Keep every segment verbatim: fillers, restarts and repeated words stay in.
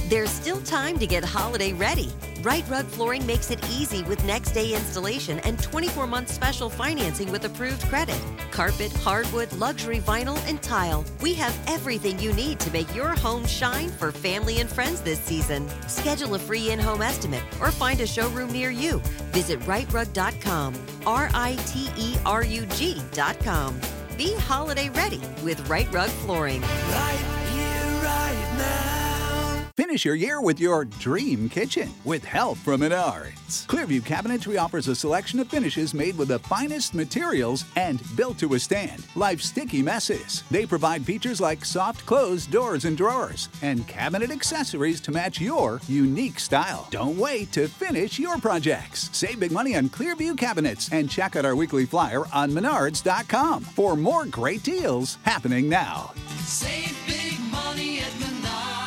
There's still time to get holiday ready. Right Rug Flooring makes it easy with next day installation and twenty-four month special financing with approved credit. Carpet, hardwood, luxury vinyl, and tile. We have everything you need to make your home shine for family and friends this season. Schedule a free in-home estimate or find a showroom near you. Visit right rug dot com. R I T E R U G dot com. Be holiday ready with Right Rug Flooring. Right here, right now. Finish your year with your dream kitchen with help from Menards. Clearview Cabinetry offers a selection of finishes made with the finest materials and built to withstand life's sticky messes. They provide features like soft close doors and drawers and cabinet accessories to match your unique style. Don't wait to finish your projects. Save big money on Clearview Cabinets and check out our weekly flyer on menards dot com for more great deals happening now. Save big money at Menards.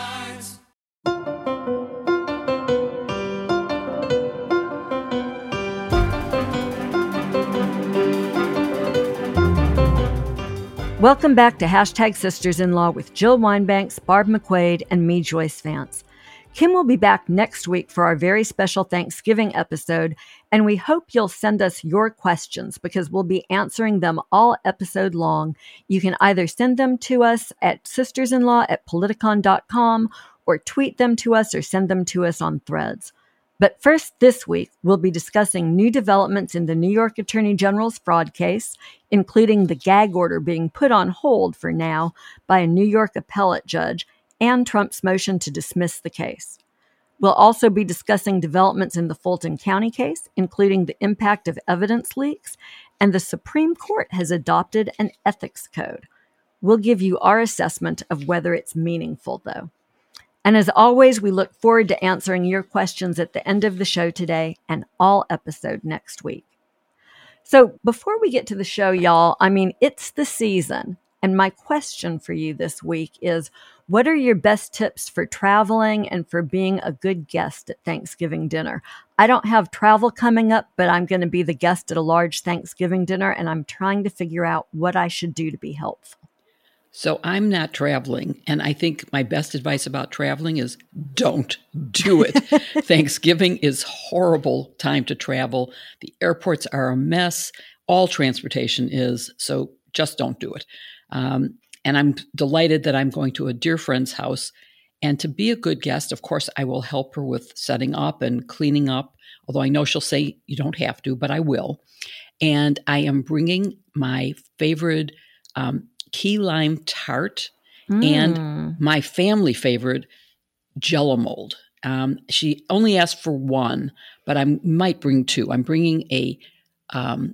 Welcome back to Hashtag Sisters-in-Law with Jill Winebanks, Barb McQuaid, and me, Joyce Vance. Kim will be back next week for our very special Thanksgiving episode, and we hope you'll send us your questions because we'll be answering them all episode long. You can either send them to us at sistersinlaw at politicon dot com or tweet them to us or send them to us on Threads. But first this week, we'll be discussing new developments in the New York Attorney General's fraud case, including the gag order being put on hold for now by a New York appellate judge and Trump's motion to dismiss the case. We'll also be discussing developments in the Fulton County case, including the impact of evidence leaks, and the Supreme Court has adopted an ethics code. We'll give you our assessment of whether it's meaningful, though. And as always, we look forward to answering your questions at the end of the show today and all episode next week. So before we get to the show, y'all, I mean, it's the season. And my question for you this week is, what are your best tips for traveling and for being a good guest at Thanksgiving dinner? I don't have travel coming up, but I'm going to be the guest at a large Thanksgiving dinner, and I'm trying to figure out what I should do to be helpful. So I'm not traveling, and I think my best advice about traveling is don't do it. Thanksgiving is horrible time to travel. The airports are a mess. All transportation is, so just don't do it. Um, and I'm delighted that I'm going to a dear friend's house. And to be a good guest, of course, I will help her with setting up and cleaning up, although I know she'll say you don't have to, but I will. And I am bringing my favorite um, key lime tart mm. and my family favorite Jell-O mold. Um, she only asked for one, but I might bring two. I'm bringing a um,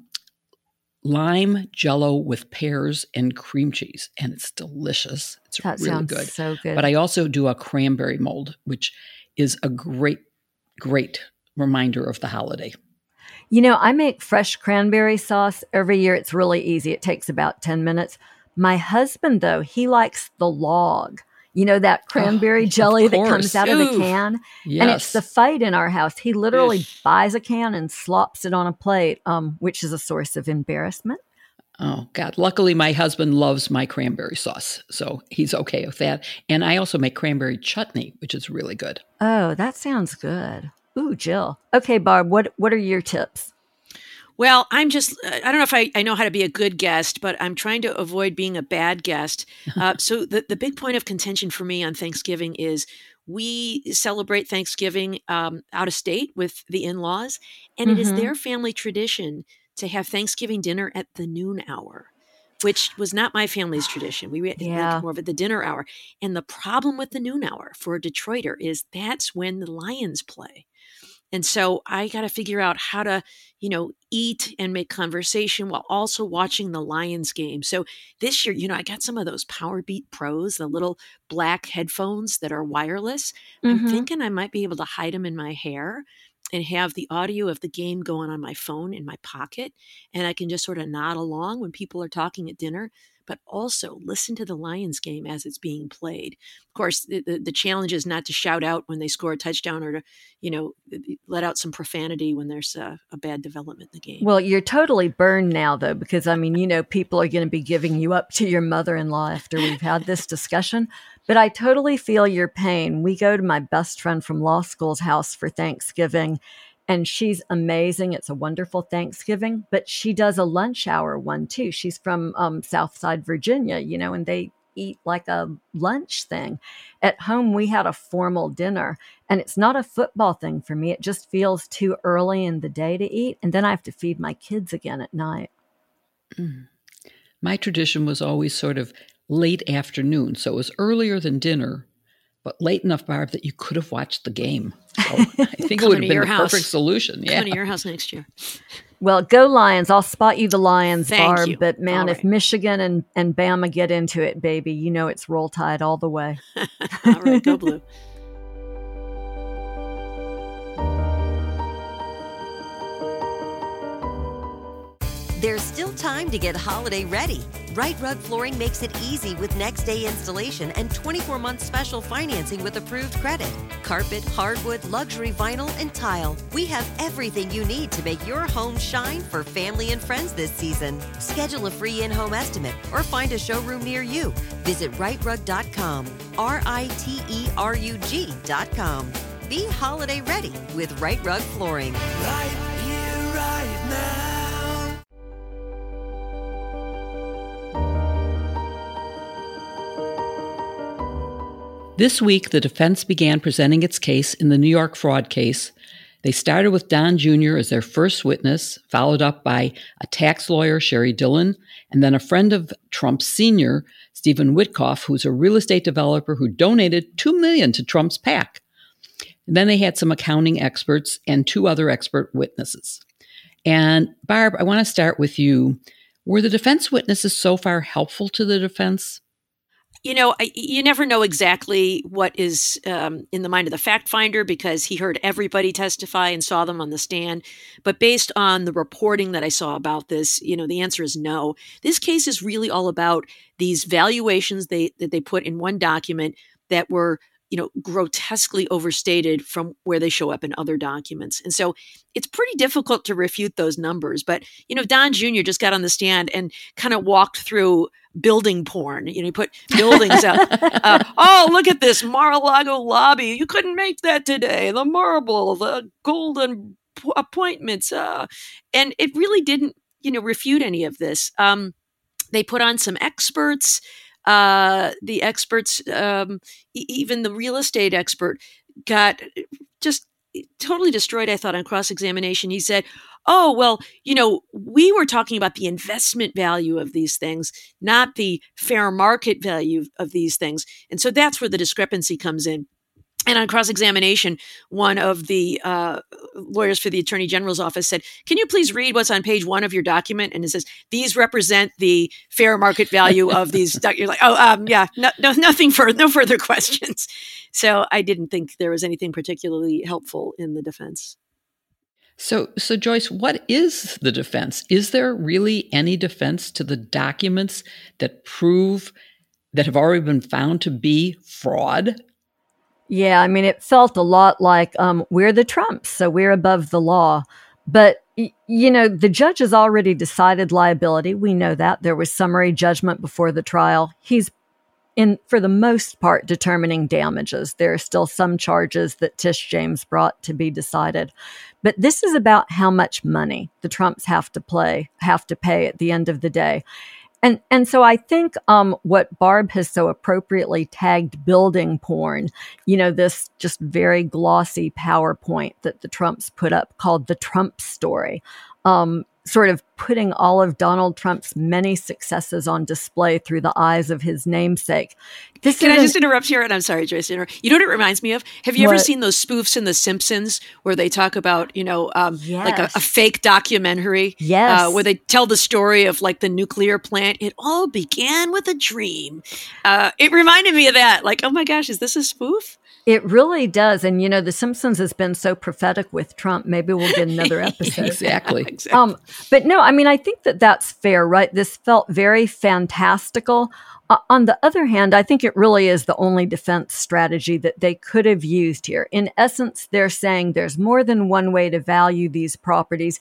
lime Jell-O with pears and cream cheese, and it's delicious. It's that really sounds good. So good. But I also do a cranberry mold, which is a great, great reminder of the holiday. You know, I make fresh cranberry sauce every year. It's really easy. It takes about ten minutes. My husband, though, he likes the log. You know, that cranberry oh, jelly that comes out Ooh, of the can? Yes. And it's the fight in our house. He literally Ish. buys a can and slops it on a plate, um, which is a source of embarrassment. Oh, God. Luckily, my husband loves my cranberry sauce, so he's okay with that. And I also make cranberry chutney, which is really good. Oh, that sounds good. Ooh, Jill. Okay, Barb, what, what are your tips? Well, I'm just, I don't know if I, I know how to be a good guest, but I'm trying to avoid being a bad guest. Uh, so the, the big point of contention for me on Thanksgiving is we celebrate Thanksgiving um, out of state with the in-laws, and mm-hmm. it is their family tradition to have Thanksgiving dinner at the noon hour, which was not my family's tradition. We had yeah. more of at the dinner hour. And the problem with the noon hour for a Detroiter is that's when the Lions play. And so I got to figure out how to, you know, eat and make conversation while also watching the Lions game. So this year, you know, I got some of those Powerbeat Pros, the little black headphones that are wireless. Mm-hmm. I'm thinking I might be able to hide them in my hair and have the audio of the game going on my phone in my pocket. And I can just sort of nod along when people are talking at dinner, but also listen to the Lions game as it's being played. Of course, the, the, the challenge is not to shout out when they score a touchdown or to, you know, let out some profanity when there's a, a bad development in the game. Well, you're totally burned now, though, because, I mean, you know, people are going to be giving you up to your mother-in-law after we've had this discussion. But I totally feel your pain. We go to my best friend from law school's house for Thanksgiving, and she's amazing. It's a wonderful Thanksgiving, but she does a lunch hour one too. She's from um, Southside Virginia, you know, and they eat like a lunch thing. At home, we had a formal dinner, and it's not a football thing for me. It just feels too early in the day to eat, and then I have to feed my kids again at night. Mm. My tradition was always sort of late afternoon, so it was earlier than dinner, but late enough, Barb, that you could have watched the game. So I think it would have been the house. perfect solution. Yeah. Come to your house next year. Well, go Lions. I'll spot you the Lions, Thank Barb. you. But man, All if right. Michigan and, and Bama get into it, baby, you know it's Roll Tide all the way. All right, go Blue. There's still time to get holiday ready. Right Rug Flooring makes it easy with next day installation and twenty-four month special financing with approved credit. Carpet, hardwood, luxury vinyl, and tile. We have everything you need to make your home shine for family and friends this season. Schedule a free in-home estimate or find a showroom near you. Visit right rug dot com, R I T E R U G dot com. Be holiday ready with Right Rug Flooring. Right here, right now. This week, the defense began presenting its case in the New York fraud case. They started with Don Junior as their first witness, followed up by a tax lawyer, Sherry Dillon, and then a friend of Trump Senior, Stephen Witkoff, who's a real estate developer who donated two million dollars to Trump's PAC. And then they had some accounting experts and two other expert witnesses. And Barb, I want to start with you. Were the defense witnesses so far helpful to the defense? You know, I, you never know exactly what is um, in the mind of the fact finder because he heard everybody testify and saw them on the stand. But based on the reporting that I saw about this, you know, the answer is no. This case is really all about these valuations they that they put in one document that were, you know, grotesquely overstated from where they show up in other documents. And so it's pretty difficult to refute those numbers. But, you know, Don Junior just got on the stand and kind of walked through building porn. You know, he put buildings out. Uh, oh, look at this Mar-a-Lago lobby. You couldn't make that today. The marble, the golden p- appointments. Uh, and it really didn't, you know, refute any of this. Um, they put on some experts. Uh, the experts, um, e- even the real estate expert, got just totally destroyed, I thought, on cross-examination. He said, oh, well, you know, we were talking about the investment value of these things, not the fair market value of these things. And so that's where the discrepancy comes in. And on cross-examination, one of the uh, lawyers for the Attorney General's office said, can you please read what's on page one of your document? And it says, these represent the fair market value of these. Doc-. You're like, oh, um, yeah, no, no, nothing further, no further questions. So I didn't think there was anything particularly helpful in the defense. So, so Joyce, what is the defense? Is there really any defense to the documents that prove that have already been found to be fraud? Yeah, I mean, it felt a lot like um, we're the Trumps, so we're above the law. But, y- you know, the judge has already decided liability. We know that. There was summary judgment before the trial. He's, in for the most part, determining damages. There are still some charges that Tish James brought to be decided. But this is about how much money the Trumps have to play, have to pay at the end of the day. And and so I think um, what Barb has so appropriately tagged building porn, you know, this just very glossy PowerPoint that the Trumps put up called the Trump story, um, sort of putting all of Donald Trump's many successes on display through the eyes of his namesake. This Can I isn't- just interrupt here? And I'm sorry, Joyce. to interrupt. You know what it reminds me of? Have you ever What? seen those spoofs in The Simpsons where they talk about, you know, um, like a, Yes. a fake documentary? Yes. Uh, where they tell the story of like the nuclear plant. It all began with a dream. Uh, it reminded me of that. Like, oh my gosh, is this a spoof? It really does. And, you know, The Simpsons has been so prophetic with Trump. Maybe we'll get another episode. Exactly. Exactly. Um, but no, I mean, I think that that's fair, right? This felt very fantastical. Uh, on the other hand, I think it really is the only defense strategy that they could have used here. In essence, they're saying there's more than one way to value these properties,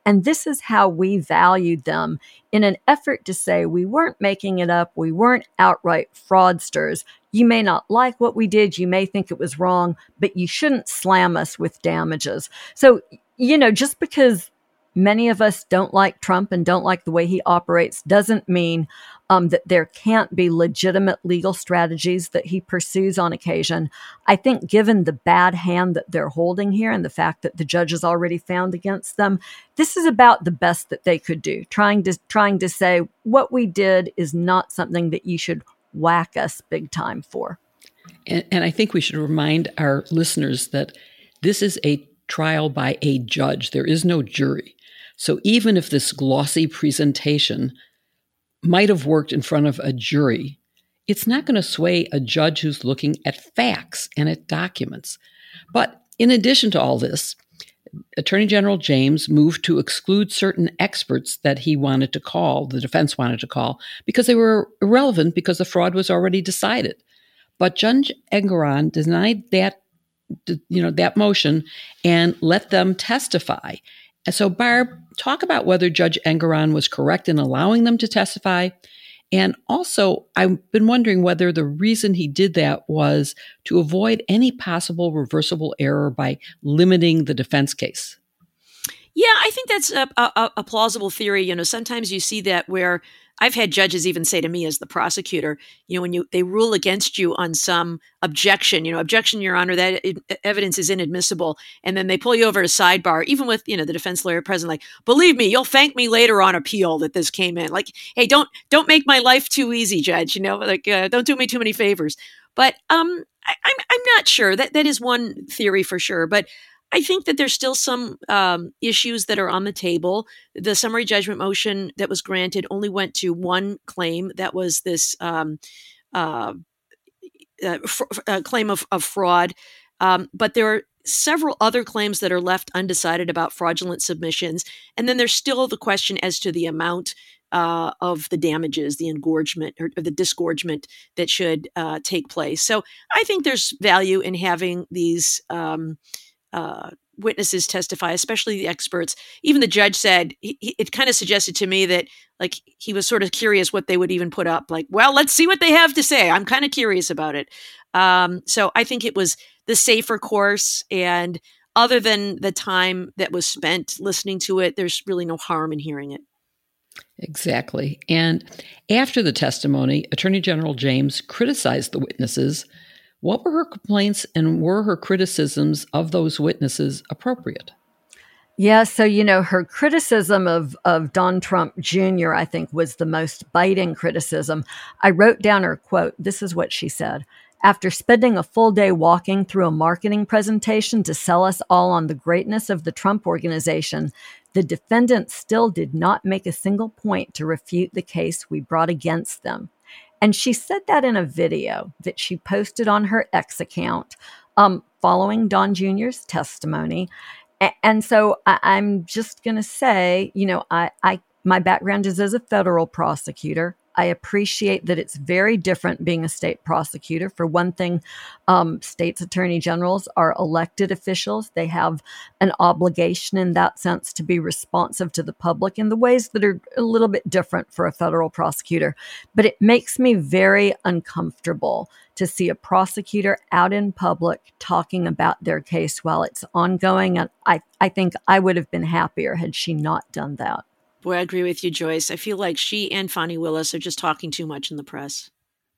And this is how we valued them in an effort to say we weren't making it up. We weren't outright fraudsters. You may not like what we did. You may think it was wrong, but you shouldn't slam us with damages. So, you know, just because many of us don't like Trump and don't like the way he operates doesn't mean um, that there can't be legitimate legal strategies that he pursues on occasion. I think given the bad hand that they're holding here and the fact that the judge has already found against them, this is about the best that they could do, trying to trying to say what we did is not something that you should whack us big time for. And, and I think we should remind our listeners that this is a trial by a judge. There is no jury. So even if this glossy presentation might have worked in front of a jury, it's not going to sway a judge who's looking at facts and at documents. But in addition to all this, Attorney General James moved to exclude certain experts that he wanted to call, the defense wanted to call, because they were irrelevant because the fraud was already decided. But Judge Engoron denied that, you know, that motion and let them testify. And so, Barb, talk about whether Judge Engoron was correct in allowing them to testify. And also, I've been wondering whether the reason he did that was to avoid any possible reversible error by limiting the defense case. Yeah, I think that's a, a, a plausible theory. You know, sometimes you see that where I've had judges even say to me as the prosecutor, you know, when you they rule against you on some objection, you know, objection, Your Honor, that it, evidence is inadmissible. And then they pull you over to sidebar, even with, you know, the defense lawyer present, like, believe me, you'll thank me later on appeal that this came in. Like, hey, don't don't make my life too easy, Judge. You know, like, uh, don't do me too many favors. But um, I, I'm I'm not sure. That that is one theory for sure. But I think that there's still some um, issues that are on the table. The summary judgment motion that was granted only went to one claim. That was this um, uh, uh, fr- uh, claim of, of fraud. Um, but there are several other claims that are left undecided about fraudulent submissions. And then there's still the question as to the amount uh, of the damages, the engorgement or, or the disgorgement that should uh, take place. So I think there's value in having these um Uh, witnesses testify, especially the experts. Even the judge said, he, he, it kind of suggested to me that like he was sort of curious what they would even put up. Like, well, let's see what they have to say. I'm kind of curious about it. Um, so I think it was the safer course. And other than the time that was spent listening to it, there's really no harm in hearing it. Exactly. And after the testimony, Attorney General James criticized the witnesses. What were her complaints and were her criticisms of those witnesses appropriate? Yeah, so, you know, her criticism of, of Don Trump Junior, I think, was the most biting criticism. I wrote down her quote. This is what she said. After spending a full day walking through a marketing presentation to sell us all on the greatness of the Trump Organization, the defendants still did not make a single point to refute the case we brought against them. And she said that in a video that she posted on her X account um, following Don Junior's testimony. A- and so I- I'm just going to say, you know, I, I my background is as a federal prosecutor. I appreciate that it's very different being a state prosecutor. For one thing, um, states' attorney generals are elected officials. They have an obligation in that sense to be responsive to the public in the ways that are a little bit different for a federal prosecutor. But it makes me very uncomfortable to see a prosecutor out in public talking about their case while it's ongoing. And I, I think I would have been happier had she not done that. Boy, I agree with you, Joyce. I feel like she and Fani Willis are just talking too much in the press.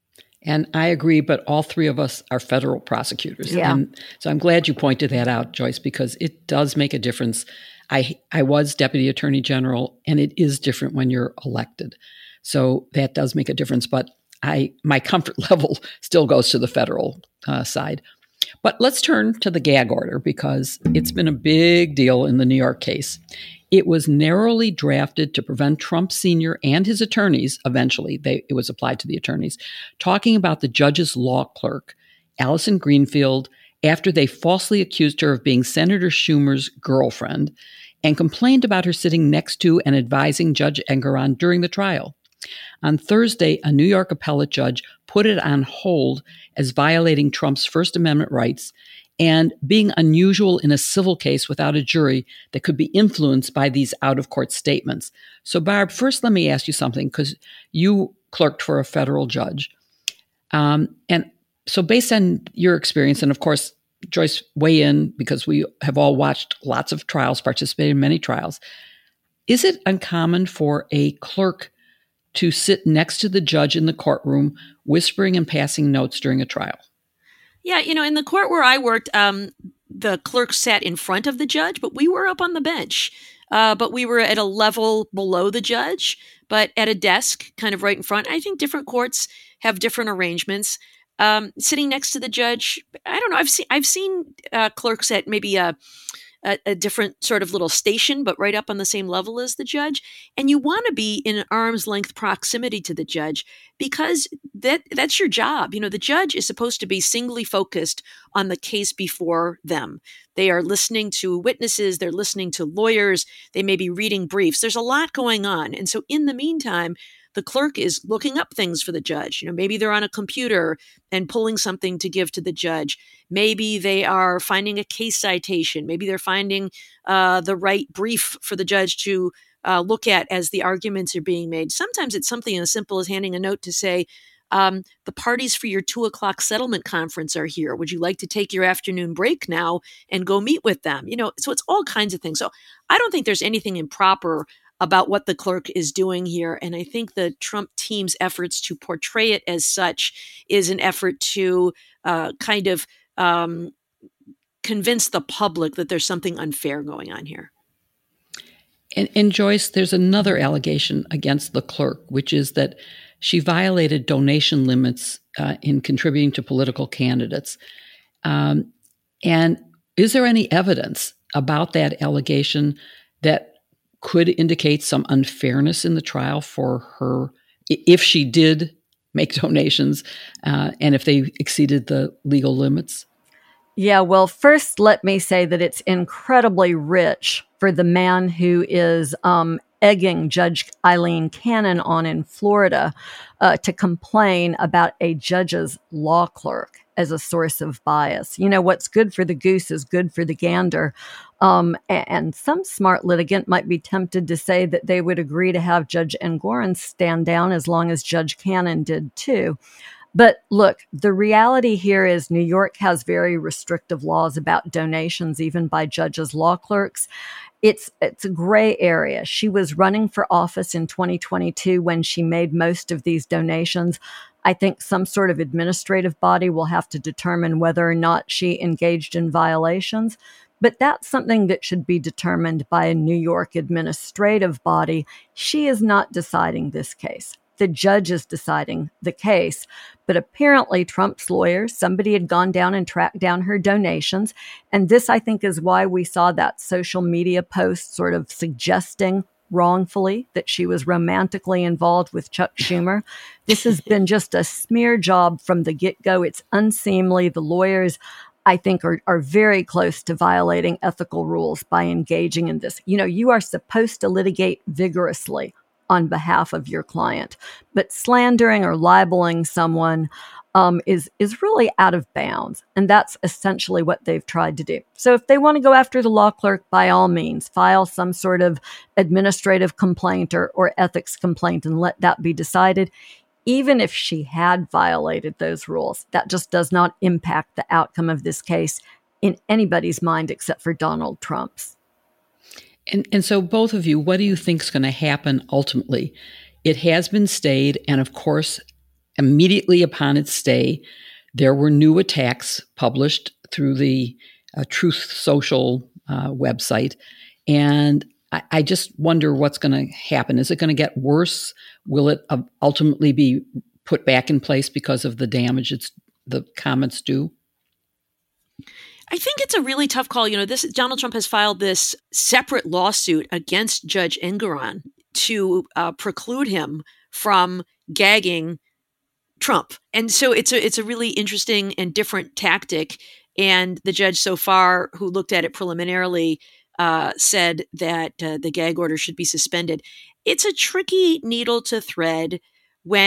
And I agree, but all three of us are federal prosecutors. Yeah. And so I'm glad you pointed that out, Joyce, because it does make a difference. I I was Deputy Attorney General, and it is different when you're elected. So that does make a difference. But I my comfort level still goes to the federal uh, side. But let's turn to the gag order, because it's been a big deal in the New York case. It was narrowly drafted to prevent Trump Senior and his attorneys, eventually they, it was applied to the attorneys, talking about the judge's law clerk, Allison Greenfield, after they falsely accused her of being Senator Schumer's girlfriend and complained about her sitting next to and advising Judge Engoron during the trial. On Thursday, a New York appellate judge put it on hold as violating Trump's First Amendment rights and being unusual in a civil case without a jury that could be influenced by these out-of-court statements. So, Barb, first let me ask you something, because you clerked for a federal judge. Um, and so based on your experience, and of course, Joyce, weigh in, because we have all watched lots of trials, participated in many trials. Is it uncommon for a clerk to sit next to the judge in the courtroom, whispering and passing notes during a trial? Yeah, you know, in the court where I worked, um, the clerk sat in front of the judge, but we were up on the bench. Uh, but we were at a level below the judge, but at a desk kind of right in front. I think different courts have different arrangements. Um, sitting next to the judge, I don't know. I've seen I've seen uh, clerks at maybe a, a a different sort of little station, but right up on the same level as the judge. And you want to be in an arm's length proximity to the judge, because that that's your job. You know, the judge is supposed to be singly focused on the case before them. They are listening to witnesses. They're listening to lawyers. They may be reading briefs. There's a lot going on. And so in the meantime, the clerk is looking up things for the judge. You know, maybe they're on a computer and pulling something to give to the judge. Maybe they are finding a case citation. Maybe they're finding uh, the right brief for the judge to uh, look at as the arguments are being made. Sometimes it's something as simple as handing a note to say, um, the parties for your two o'clock settlement conference are here. Would you like to take your afternoon break now and go meet with them? You know, so it's all kinds of things. So I don't think there's anything improper about what the clerk is doing here. And I think the Trump team's efforts to portray it as such is an effort to uh, kind of um, convince the public that there's something unfair going on here. And, and Joyce, there's another allegation against the clerk, which is that she violated donation limits uh, in contributing to political candidates. Um, and is there any evidence about that allegation that could indicate some unfairness in the trial for her, if she did make donations uh, and if they exceeded the legal limits? Yeah, well, first, let me say that it's incredibly rich for the man who is um, egging Judge Eileen Cannon on in Florida uh, to complain about a judge's law clerk as a source of bias. You know, what's good for the goose is good for the gander. Um, and some smart litigant might be tempted to say that they would agree to have Judge Engoron stand down as long as Judge Cannon did too. But look, the reality here is New York has very restrictive laws about donations, even by judges' law clerks. It's it's a gray area. She was running for office in twenty twenty-two when she made most of these donations. I think some sort of administrative body will have to determine whether or not she engaged in violations. But that's something that should be determined by a New York administrative body. She is not deciding this case. The judge is deciding the case. But apparently Trump's lawyer, somebody had gone down and tracked down her donations. And this, I think, is why we saw that social media post sort of suggesting wrongfully that she was romantically involved with Chuck Schumer. This has been just a smear job from the get-go. It's unseemly. The lawyers, I think, are, are very close to violating ethical rules by engaging in this. You know, you are supposed to litigate vigorously on behalf of your client, but slandering or libeling someone um, is is really out of bounds. And that's essentially what they've tried to do. So if they want to go after the law clerk, by all means, file some sort of administrative complaint or, or ethics complaint and let that be decided. Even if she had violated those rules, that just does not impact the outcome of this case in anybody's mind except for Donald Trump's. And and so both of you, what do you think is going to happen ultimately? It has been stayed, and of course, immediately upon its stay, there were new attacks published through the uh, Truth Social uh, website. And I, I just wonder what's going to happen. Is it going to get worse? Will it uh, ultimately be put back in place because of the damage it's the comments do? I think it's a really tough call. You know, this Donald Trump has filed this separate lawsuit against Judge Engoron to uh, preclude him from gagging Trump. And so it's a it's a really interesting and different tactic. And the judge so far, who looked at it preliminarily, uh, said that uh, the gag order should be suspended. It's a tricky needle to thread when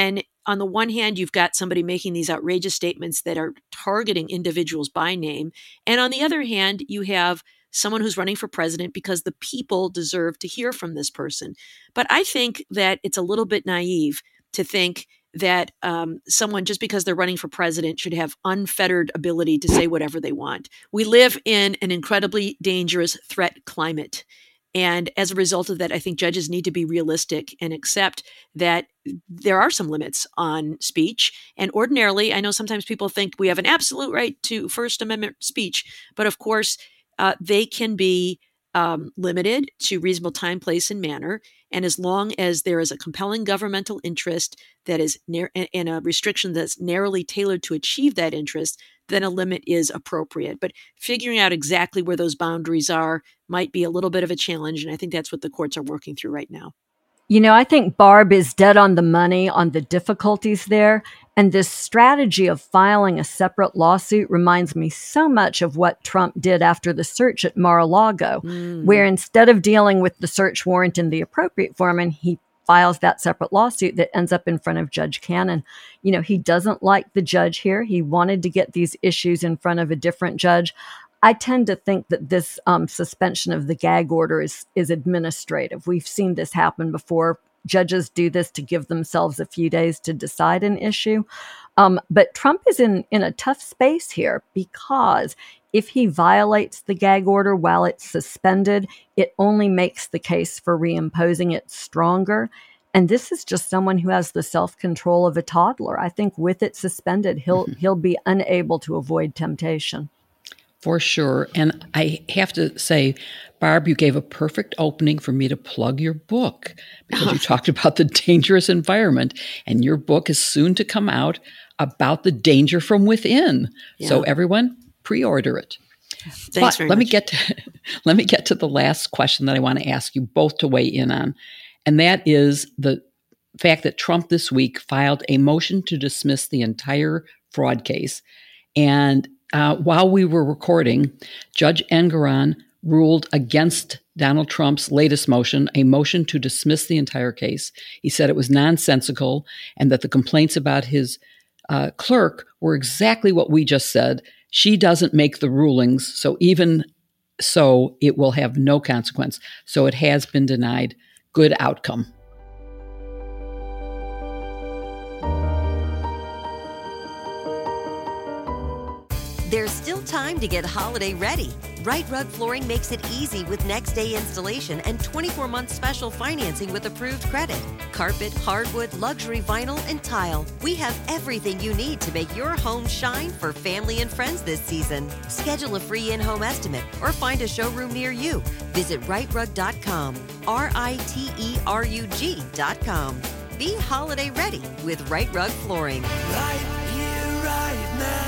on the one hand, you've got somebody making these outrageous statements that are targeting individuals by name. And on the other hand, you have someone who's running for president because the people deserve to hear from this person. But I think that it's a little bit naive to think that um, someone, just because they're running for president, should have unfettered ability to say whatever they want. We live in an incredibly dangerous threat climate. And as a result of that, I think judges need to be realistic and accept that there are some limits on speech. And ordinarily, I know sometimes people think we have an absolute right to First Amendment speech, but of course, uh, they can be um, limited to reasonable time, place, and manner. And as long as there is a compelling governmental interest that is near, and a restriction that's narrowly tailored to achieve that interest, then a limit is appropriate. But figuring out exactly where those boundaries are might be a little bit of a challenge. And I think that's what the courts are working through right now. You know, I think Barb is dead on the money on the difficulties there. And this strategy of filing a separate lawsuit reminds me so much of what Trump did after the search at Mar-a-Lago, mm. where instead of dealing with the search warrant in the appropriate form, and he files that separate lawsuit that ends up in front of Judge Cannon. You know, he doesn't like the judge here. He wanted to get these issues in front of a different judge. I tend to think that this um, suspension of the gag order is, is administrative. We've seen this happen before. Judges do this to give themselves a few days to decide an issue. Um, but Trump is in, in a tough space here because if he violates the gag order while it's suspended, it only makes the case for reimposing it stronger. And this is just someone who has the self-control of a toddler. I think with it suspended, he'll mm-hmm. he'll be unable to avoid temptation. For sure. And I have to say, Barb, you gave a perfect opening for me to plug your book because you talked about the dangerous environment, and your book is soon to come out about the danger from within. Yeah. So everyone, pre-order it. Thanks but very let much. me get to, let me get to the last question that I want to ask you both to weigh in on, and that is the fact that Trump this week filed a motion to dismiss the entire fraud case. And uh, while we were recording, Judge Engoron ruled against Donald Trump's latest motion, a motion to dismiss the entire case. He said it was nonsensical and that the complaints about his uh, clerk were exactly what we just said. She doesn't make the rulings, so even so, it will have no consequence. So it has been denied. Good outcome. There's still time to get holiday ready. Right Rug Flooring makes it easy with next day installation and twenty-four month special financing with approved credit. Carpet, hardwood, luxury vinyl, and tile. We have everything you need to make your home shine for family and friends this season. Schedule a free in-home estimate or find a showroom near you. Visit right rug dot com, R I T E R U G dot com. Be holiday ready with Right Rug Flooring. Right here, right now.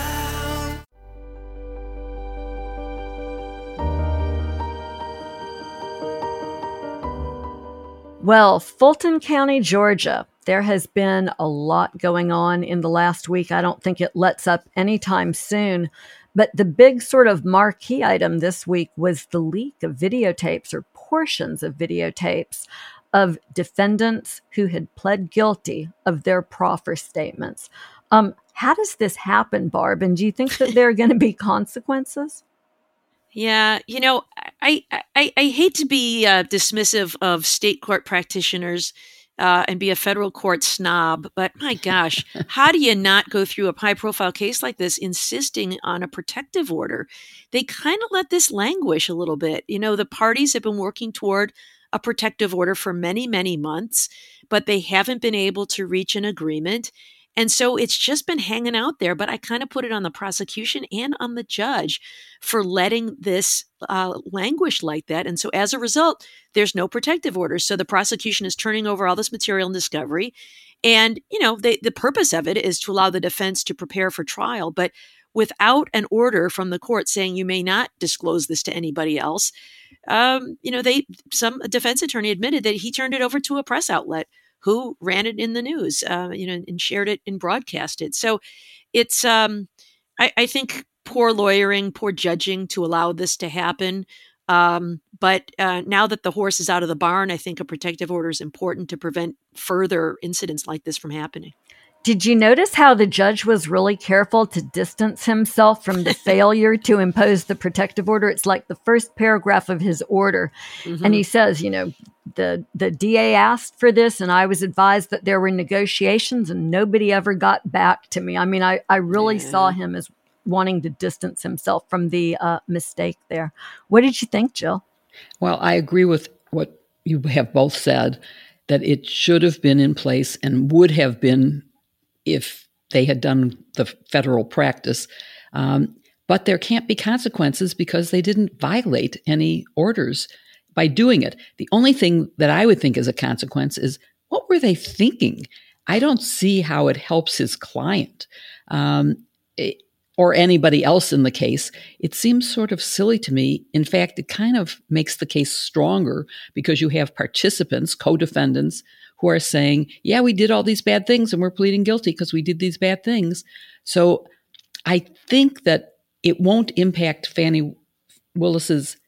Well, Fulton County, Georgia, there has been a lot going on in the last week. I don't think it lets up anytime soon. But the big sort of marquee item this week was the leak of videotapes or portions of videotapes of defendants who had pled guilty of their proffer statements. Um, how does this happen, Barb? And do you think that there are going to be consequences? Yeah, you know, I I, I hate to be uh, dismissive of state court practitioners uh, and be a federal court snob, but my gosh, how do you not go through a high-profile case like this insisting on a protective order? They kind of let this languish a little bit. You know, the parties have been working toward a protective order for many, many months, but they haven't been able to reach an agreement. And so it's just been hanging out there, but I kind of put it on the prosecution and on the judge for letting this uh, languish like that. And so as a result, there's no protective order. So the prosecution is turning over all this material in discovery. And, you know, they, the purpose of it is to allow the defense to prepare for trial. But without an order from the court saying you may not disclose this to anybody else, um, you know, they some defense attorney admitted that he turned it over to a press outlet who ran it in the news, uh, you know, and shared it and broadcast it. So it's, um, I, I think, poor lawyering, poor judging to allow this to happen. Um, but uh, now that the horse is out of the barn, I think a protective order is important to prevent further incidents like this from happening. Did you notice how the judge was really careful to distance himself from the failure to impose the protective order? It's like the first paragraph of his order. Mm-hmm. And he says, you know, the, the D A asked for this, and I was advised that there were negotiations, and nobody ever got back to me. I mean, I, I really yeah. saw him as wanting to distance himself from the uh, mistake there. What did you think, Jill? Well, I agree with what you have both said, that it should have been in place and would have been if they had done the federal practice. Um, but there can't be consequences because they didn't violate any orders by doing it. The only thing that I would think is a consequence is, what were they thinking? I don't see how it helps his client um, it, or anybody else in the case. It seems sort of silly to me. In fact, it kind of makes the case stronger because you have participants, co-defendants, who are saying, yeah, we did all these bad things and we're pleading guilty because we did these bad things. So I think that it won't impact Fani Willis's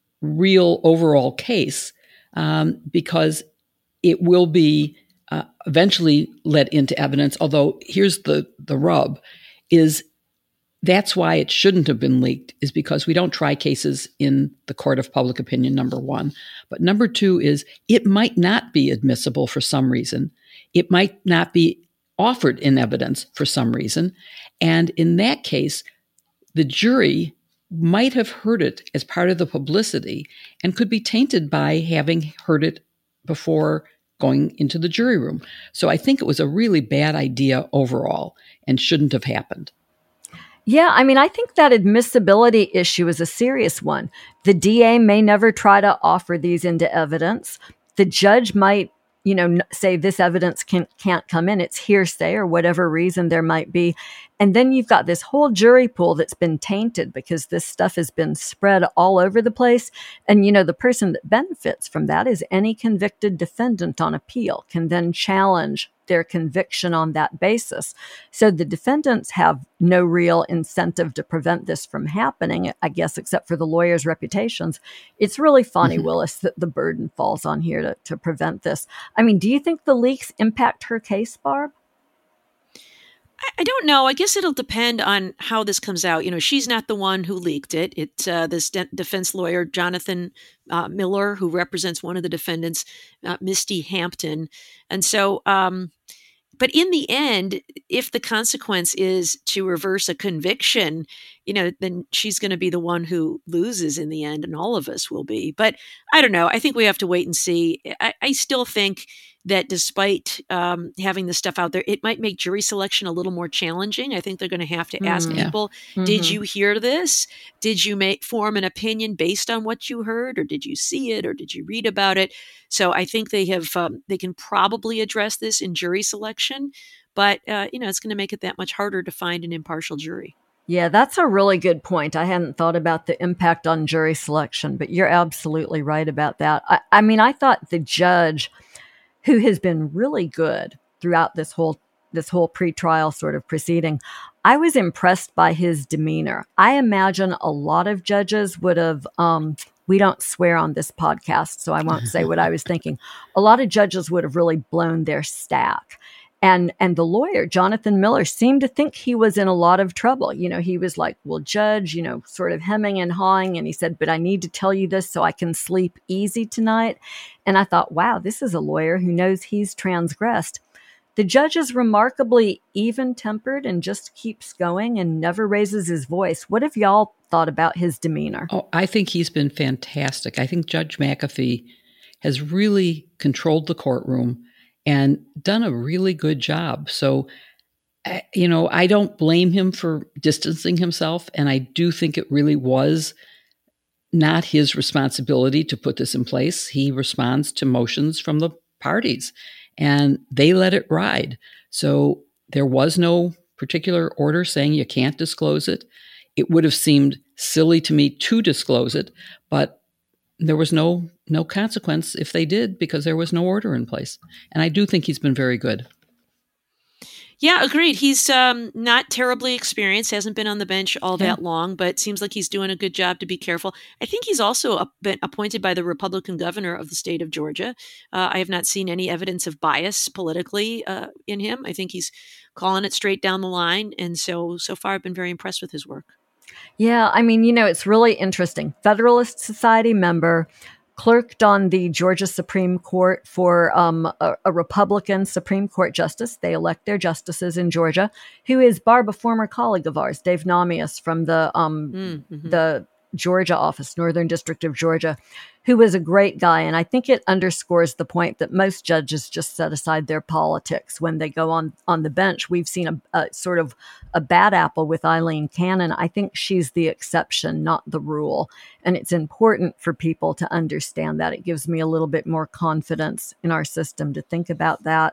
real overall case um, because it will be uh, eventually let into evidence. Although here's the, the rub is that's why it shouldn't have been leaked, is because we don't try cases in the court of public opinion, number one. But number two is it might not be admissible for some reason. It might not be offered in evidence for some reason. And in that case, the jury might have heard it as part of the publicity and could be tainted by having heard it before going into the jury room. So I think it was a really bad idea overall and shouldn't have happened. Yeah, I mean, I think that admissibility issue is a serious one. The D A may never try to offer these into evidence. The judge might, you know, say this evidence can, can't come in. It's hearsay or whatever reason there might be. And then you've got this whole jury pool that's been tainted because this stuff has been spread all over the place. And, you know, the person that benefits from that is any convicted defendant on appeal can then challenge their conviction on that basis. So the defendants have no real incentive to prevent this from happening, I guess, except for the lawyers' reputations. It's really Fani mm-hmm. Willis that the burden falls on here to, to prevent this. I mean, do you think the leaks impact her case, Barb? I don't know. I guess it'll depend on how this comes out. You know, she's not the one who leaked it. It's uh, this de- defense lawyer, Jonathan uh, Miller, who represents one of the defendants, uh, Misty Hampton. And so, um, but in the end, if the consequence is to reverse a conviction, you know, then she's going to be the one who loses in the end, and all of us will be. But I don't know. I think we have to wait and see. I, I still think that despite um, having this stuff out there, it might make jury selection a little more challenging. I think they're going to have to ask mm, people, yeah. did mm-hmm. you hear this? Did you make form an opinion based on what you heard, or did you see it, or did you read about it? So I think they have um, they can probably address this in jury selection, but uh, you know, it's going to make it that much harder to find an impartial jury. Yeah, that's a really good point. I hadn't thought about the impact on jury selection, but you're absolutely right about that. I, I mean, I thought the judge, who has been really good throughout this whole this whole pretrial sort of proceeding, I was impressed by his demeanor. I imagine a lot of judges would have, um, we don't swear on this podcast, so I won't say what I was thinking. A lot of judges would have really blown their stack. And and the lawyer, Jonathan Miller, seemed to think he was in a lot of trouble. You know, he was like, well, judge, you know, sort of hemming and hawing. And he said, but I need to tell you this so I can sleep easy tonight. And I thought, wow, this is a lawyer who knows he's transgressed. The judge is remarkably even-tempered and just keeps going and never raises his voice. What have y'all thought about his demeanor? Oh, I think he's been fantastic. I think Judge McAfee has really controlled the courtroom and done a really good job. So, you know, I don't blame him for distancing himself. And I do think it really was not his responsibility to put this in place. He responds to motions from the parties, and they let it ride. So there was no particular order saying you can't disclose it. It would have seemed silly to me to disclose it, but there was no no consequence if they did, because there was no order in place. And I do think he's been very good. Yeah, agreed. He's um, not terribly experienced, hasn't been on the bench all Yeah. that long, but seems like he's doing a good job to be careful. I think he's also up- been appointed by the Republican governor of the state of Georgia. Uh, I have not seen any evidence of bias politically uh, in him. I think he's calling it straight down the line. And so, so far, I've been very impressed with his work. Yeah, I mean, you know, it's really interesting. Federalist Society member, clerked on the Georgia Supreme Court for um, a, a Republican Supreme Court justice. They elect their justices in Georgia, who is Barb, a former colleague of ours, Dave Namias from the um, Mm-hmm. the Georgia office, Northern District of Georgia, who was a great guy. And I think it underscores the point that most judges just set aside their politics when they go on, on the bench. We've seen a, a sort of a bad apple with Eileen Cannon. I think she's the exception, not the rule. And it's important for people to understand that. It gives me a little bit more confidence in our system to think about that.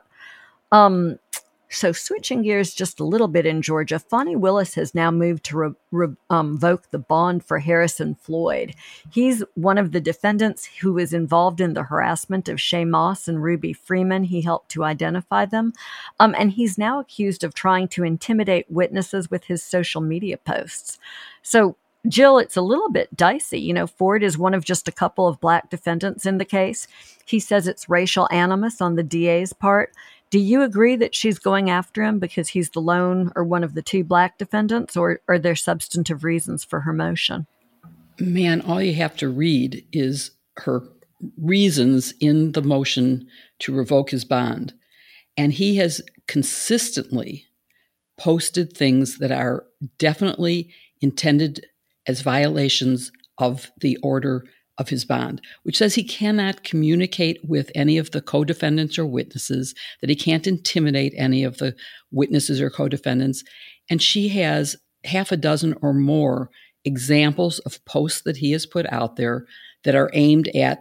Um, So switching gears just a little bit in Georgia, Fani Willis has now moved to re- re- um, revoke the bond for Harrison Floyd. He's one of the defendants who was involved in the harassment of Shay Moss and Ruby Freeman. He helped to identify them. Um, and he's now accused of trying to intimidate witnesses with his social media posts. So, Jill, it's a little bit dicey. You know, Ford is one of just a couple of black defendants in the case. He says it's racial animus on the D A's part. Do you agree that she's going after him because he's the lone or one of the two black defendants, or are there substantive reasons for her motion? Man, all you have to read is her reasons in the motion to revoke his bond. And he has consistently posted things that are definitely intended as violations of the order of his bond, which says he cannot communicate with any of the co-defendants or witnesses, that he can't intimidate any of the witnesses or co-defendants. And she has half a dozen or more examples of posts that he has put out there that are aimed at,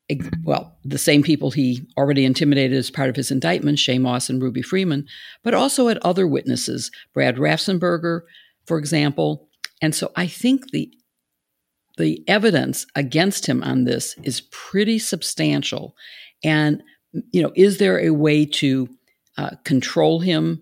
well, the same people he already intimidated as part of his indictment, Shay Moss and Ruby Freeman, but also at other witnesses, Brad Raffensperger, for example. And so I think the The evidence against him on this is pretty substantial. And, you know, is there a way to uh, control him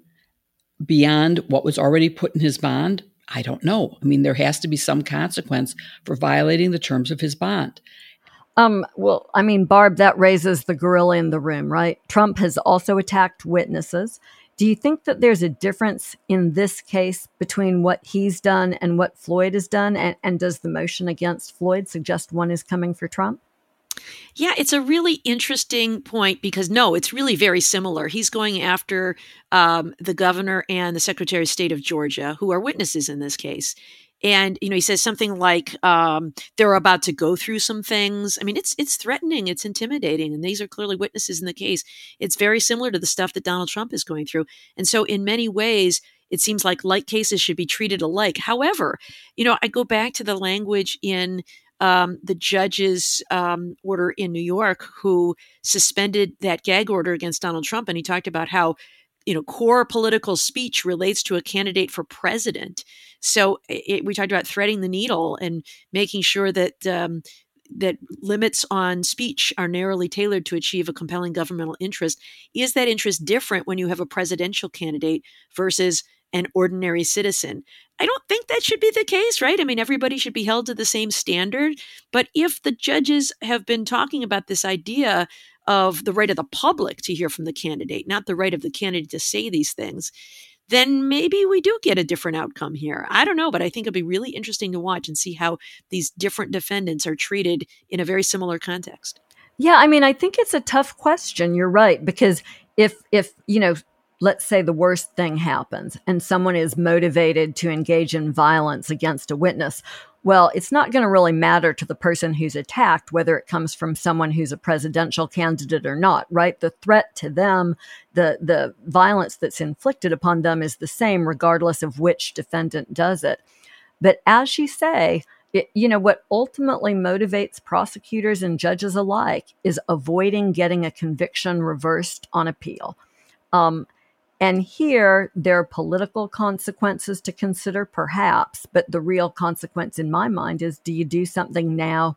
beyond what was already put in his bond? I don't know. I mean, there has to be some consequence for violating the terms of his bond. Um, well, I mean, Barb, that raises the gorilla in the room, right? Trump has also attacked witnesses. Do you think that there's a difference in this case between what he's done and what Floyd has done? And, and does the motion against Floyd suggest one is coming for Trump? Yeah, it's a really interesting point because, no, it's really very similar. He's going after um, the governor and the Secretary of State of Georgia, who are witnesses in this case. And, you know, he says something like um, they're about to go through some things. I mean, it's it's threatening, it's intimidating. And these are clearly witnesses in the case. It's very similar to the stuff that Donald Trump is going through. And so in many ways, it seems like like cases should be treated alike. However, you know, I go back to the language in um, the judge's um, order in New York who suspended that gag order against Donald Trump. And he talked about how, you know, core political speech relates to a candidate for president. So it, we talked about threading the needle and making sure that um, that limits on speech are narrowly tailored to achieve a compelling governmental interest. Is that interest different when you have a presidential candidate versus an ordinary citizen? I don't think that should be the case, right? I mean, everybody should be held to the same standard. But if the judges have been talking about this idea of the right of the public to hear from the candidate, not the right of the candidate to say these things, then maybe we do get a different outcome here. I don't know, but I think it'll be really interesting to watch and see how these different defendants are treated in a very similar context. Yeah, I mean, I think it's a tough question. You're right, because if if, you know, let's say the worst thing happens and someone is motivated to engage in violence against a witness, well, it's not going to really matter to the person who's attacked whether it comes from someone who's a presidential candidate or not, right? The threat to them, the the violence that's inflicted upon them is the same regardless of which defendant does it. But as you say, it, you know, what ultimately motivates prosecutors and judges alike is avoiding getting a conviction reversed on appeal. Um, And here, there are political consequences to consider, perhaps, but the real consequence in my mind is, do you do something now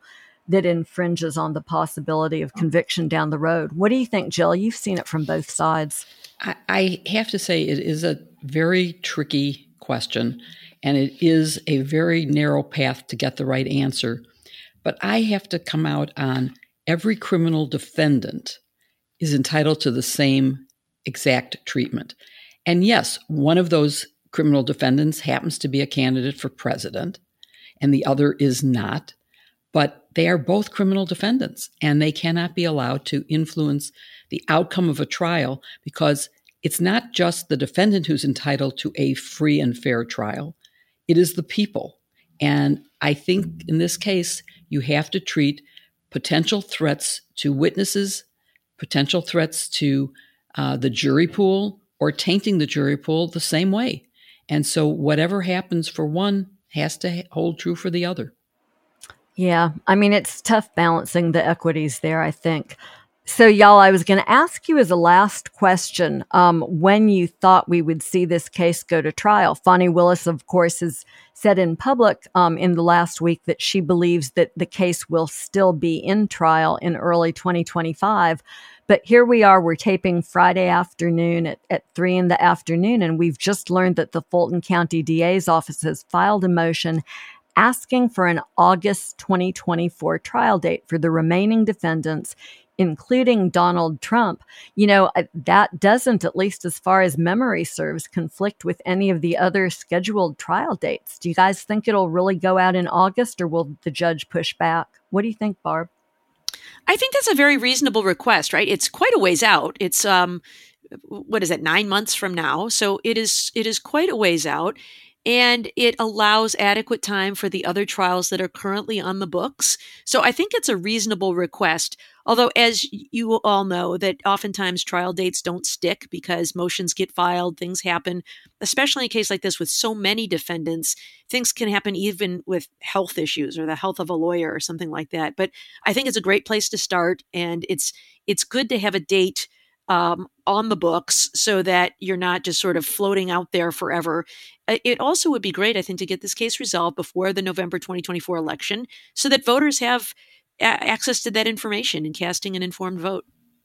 that infringes on the possibility of conviction down the road. What do you think, Jill? You've seen it from both sides. I, I have to say it is a very tricky question, and it is a very narrow path to get the right answer. But I have to come out on every criminal defendant is entitled to the same exact treatment. And yes, one of those criminal defendants happens to be a candidate for president, and the other is not. But they are both criminal defendants, and they cannot be allowed to influence the outcome of a trial, because it's not just the defendant who's entitled to a free and fair trial. It is the people. And I think in this case, you have to treat potential threats to witnesses, potential threats to uh, the jury pool, or tainting the jury pool the same way. And so whatever happens for one has to hold true for the other. Yeah, I mean, it's tough balancing the equities there, I think. So, y'all, I was going to ask you as a last question um, when you thought we would see this case go to trial. Fani Willis, of course, has said in public um, in the last week that she believes that the case will still be in trial in early twenty twenty-five. But here we are, we're taping Friday afternoon at, at three in the afternoon, and we've just learned that the Fulton County D A's office has filed a motion asking for an August twenty twenty-four trial date for the remaining defendants, including Donald Trump. You know, that doesn't, at least as far as memory serves, conflict with any of the other scheduled trial dates. Do you guys think it'll really go out in August, or will the judge push back? What do you think, Barb? I think that's a very reasonable request, right? It's quite a ways out. It's, um, what is it, nine months from now? So it is, it is quite a ways out. And it allows adequate time for the other trials that are currently on the books. So I think it's a reasonable request. Although, as you all know, that oftentimes trial dates don't stick because motions get filed, things happen, especially in a case like this with so many defendants. Things can happen even with health issues or the health of a lawyer or something like that. But I think it's a great place to start. And it's it's good to have a date Um, on the books so that you're not just sort of floating out there forever. It also would be great, I think, to get this case resolved before the November twenty twenty-four election so that voters have a- access to that information in casting an informed vote.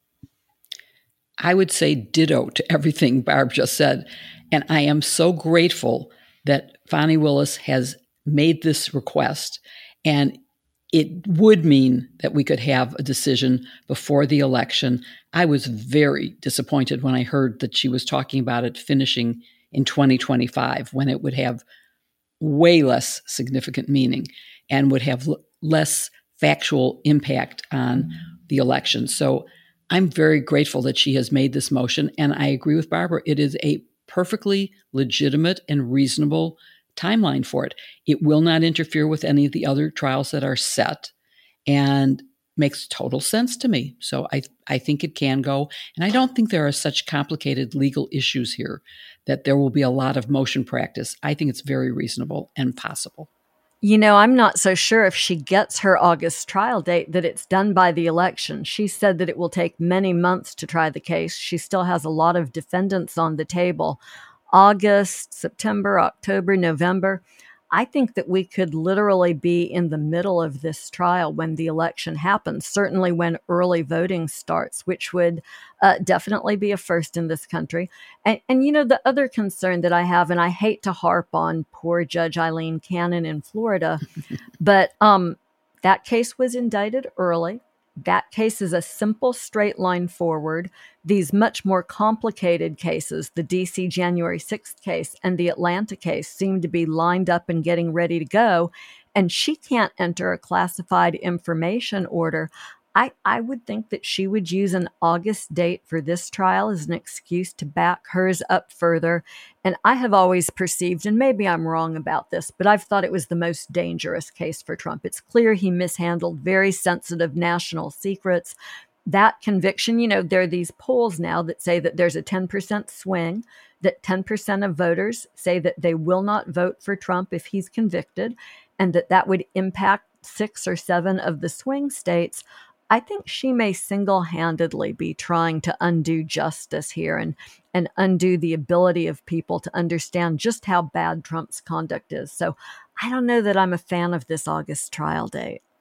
I would say ditto to everything Barb just said. And I am so grateful that Fani Willis has made this request. And it would mean that we could have a decision before the election. I was very disappointed when I heard that she was talking about it finishing in twenty twenty-five, when it would have way less significant meaning and would have l- less factual impact on the election. So I'm very grateful that she has made this motion. And I agree with Barbara. It is a perfectly legitimate and reasonable timeline for it. It will not interfere with any of the other trials that are set, and makes total sense to me. So I I think it can go. And I don't think there are such complicated legal issues here that there will be a lot of motion practice. I think it's very reasonable and possible. You know, I'm not so sure if she gets her August trial date that it's done by the election. She said that it will take many months to try the case. She still has a lot of defendants on the table. August, September, October, November. I think that we could literally be in the middle of this trial when the election happens, certainly when early voting starts, which would uh, definitely be a first in this country. And, and, you know, the other concern that I have, and I hate to harp on poor Judge Eileen Cannon in Florida, but um, that case was indicted early. That case is a simple straight line forward. These much more complicated cases, the D C January sixth case and the Atlanta case, seem to be lined up and getting ready to go. And she can't enter a classified information order. I, I would think that she would use an August date for this trial as an excuse to back hers up further. And I have always perceived, and maybe I'm wrong about this, but I've thought it was the most dangerous case for Trump. It's clear he mishandled very sensitive national secrets. That conviction, you know, there are these polls now that say that there's a ten percent swing, that ten percent of voters say that they will not vote for Trump if he's convicted, and that that would impact six or seven of the swing states. I think she may single-handedly be trying to undo justice here and, and undo the ability of people to understand just how bad Trump's conduct is. So I don't know that I'm a fan of this August trial date.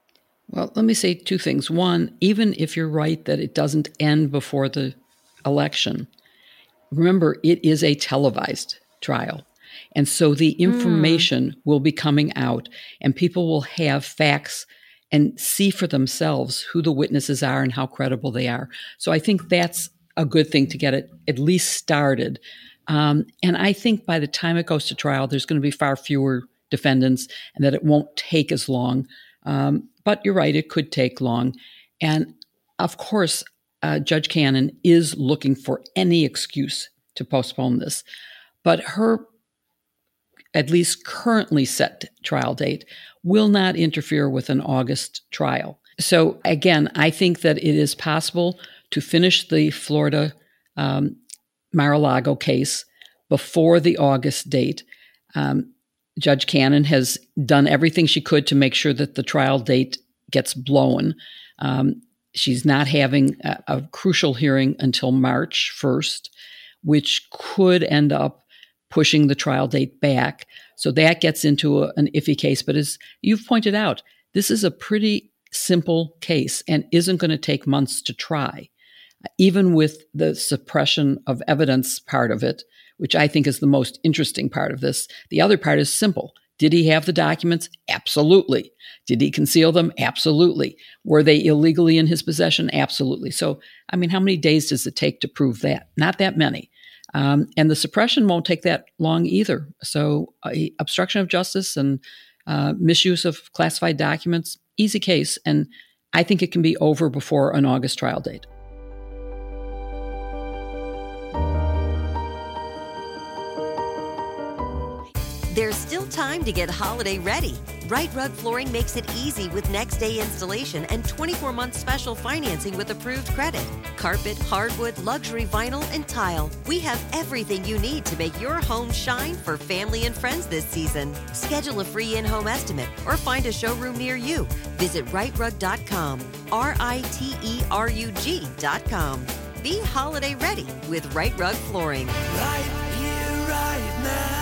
Well, let me say two things. One, even if you're right that it doesn't end before the election, remember, it is a televised trial. And so the information mm. will be coming out, and people will have facts and see for themselves who the witnesses are and how credible they are. So I think that's a good thing to get it at least started. Um, and I think by the time it goes to trial, there's going to be far fewer defendants and that it won't take as long. Um, but you're right, it could take long. And of course, uh, Judge Cannon is looking for any excuse to postpone this. But her at least currently set trial date will not interfere with an August trial. So again, I think that it is possible to finish the Florida um, Mar-a-Lago case before the August date. Um, Judge Cannon has done everything she could to make sure that the trial date gets blown. Um, she's not having a, a crucial hearing until March first, which could end up pushing the trial date back. So that gets into a, an iffy case. But as you've pointed out, this is a pretty simple case and isn't going to take months to try. Even with the suppression of evidence part of it, which I think is the most interesting part of this, the other part is simple. Did he have the documents? Absolutely. Did he conceal them? Absolutely. Were they illegally in his possession? Absolutely. So, I mean, how many days does it take to prove that? Not that many. Um, and the suppression won't take that long either. So uh, obstruction of justice and uh, misuse of classified documents, easy case. And I think it can be over before an August trial date. There's still time to get holiday ready. Right Rug Flooring makes it easy with next day installation and twenty-four month special financing with approved credit. Carpet, hardwood, luxury vinyl, and tile. We have everything you need to make your home shine for family and friends this season. Schedule a free in-home estimate or find a showroom near you. Visit right rug dot com, R I T E R U G dot com. Be holiday ready with Right Rug Flooring. Right here, right now.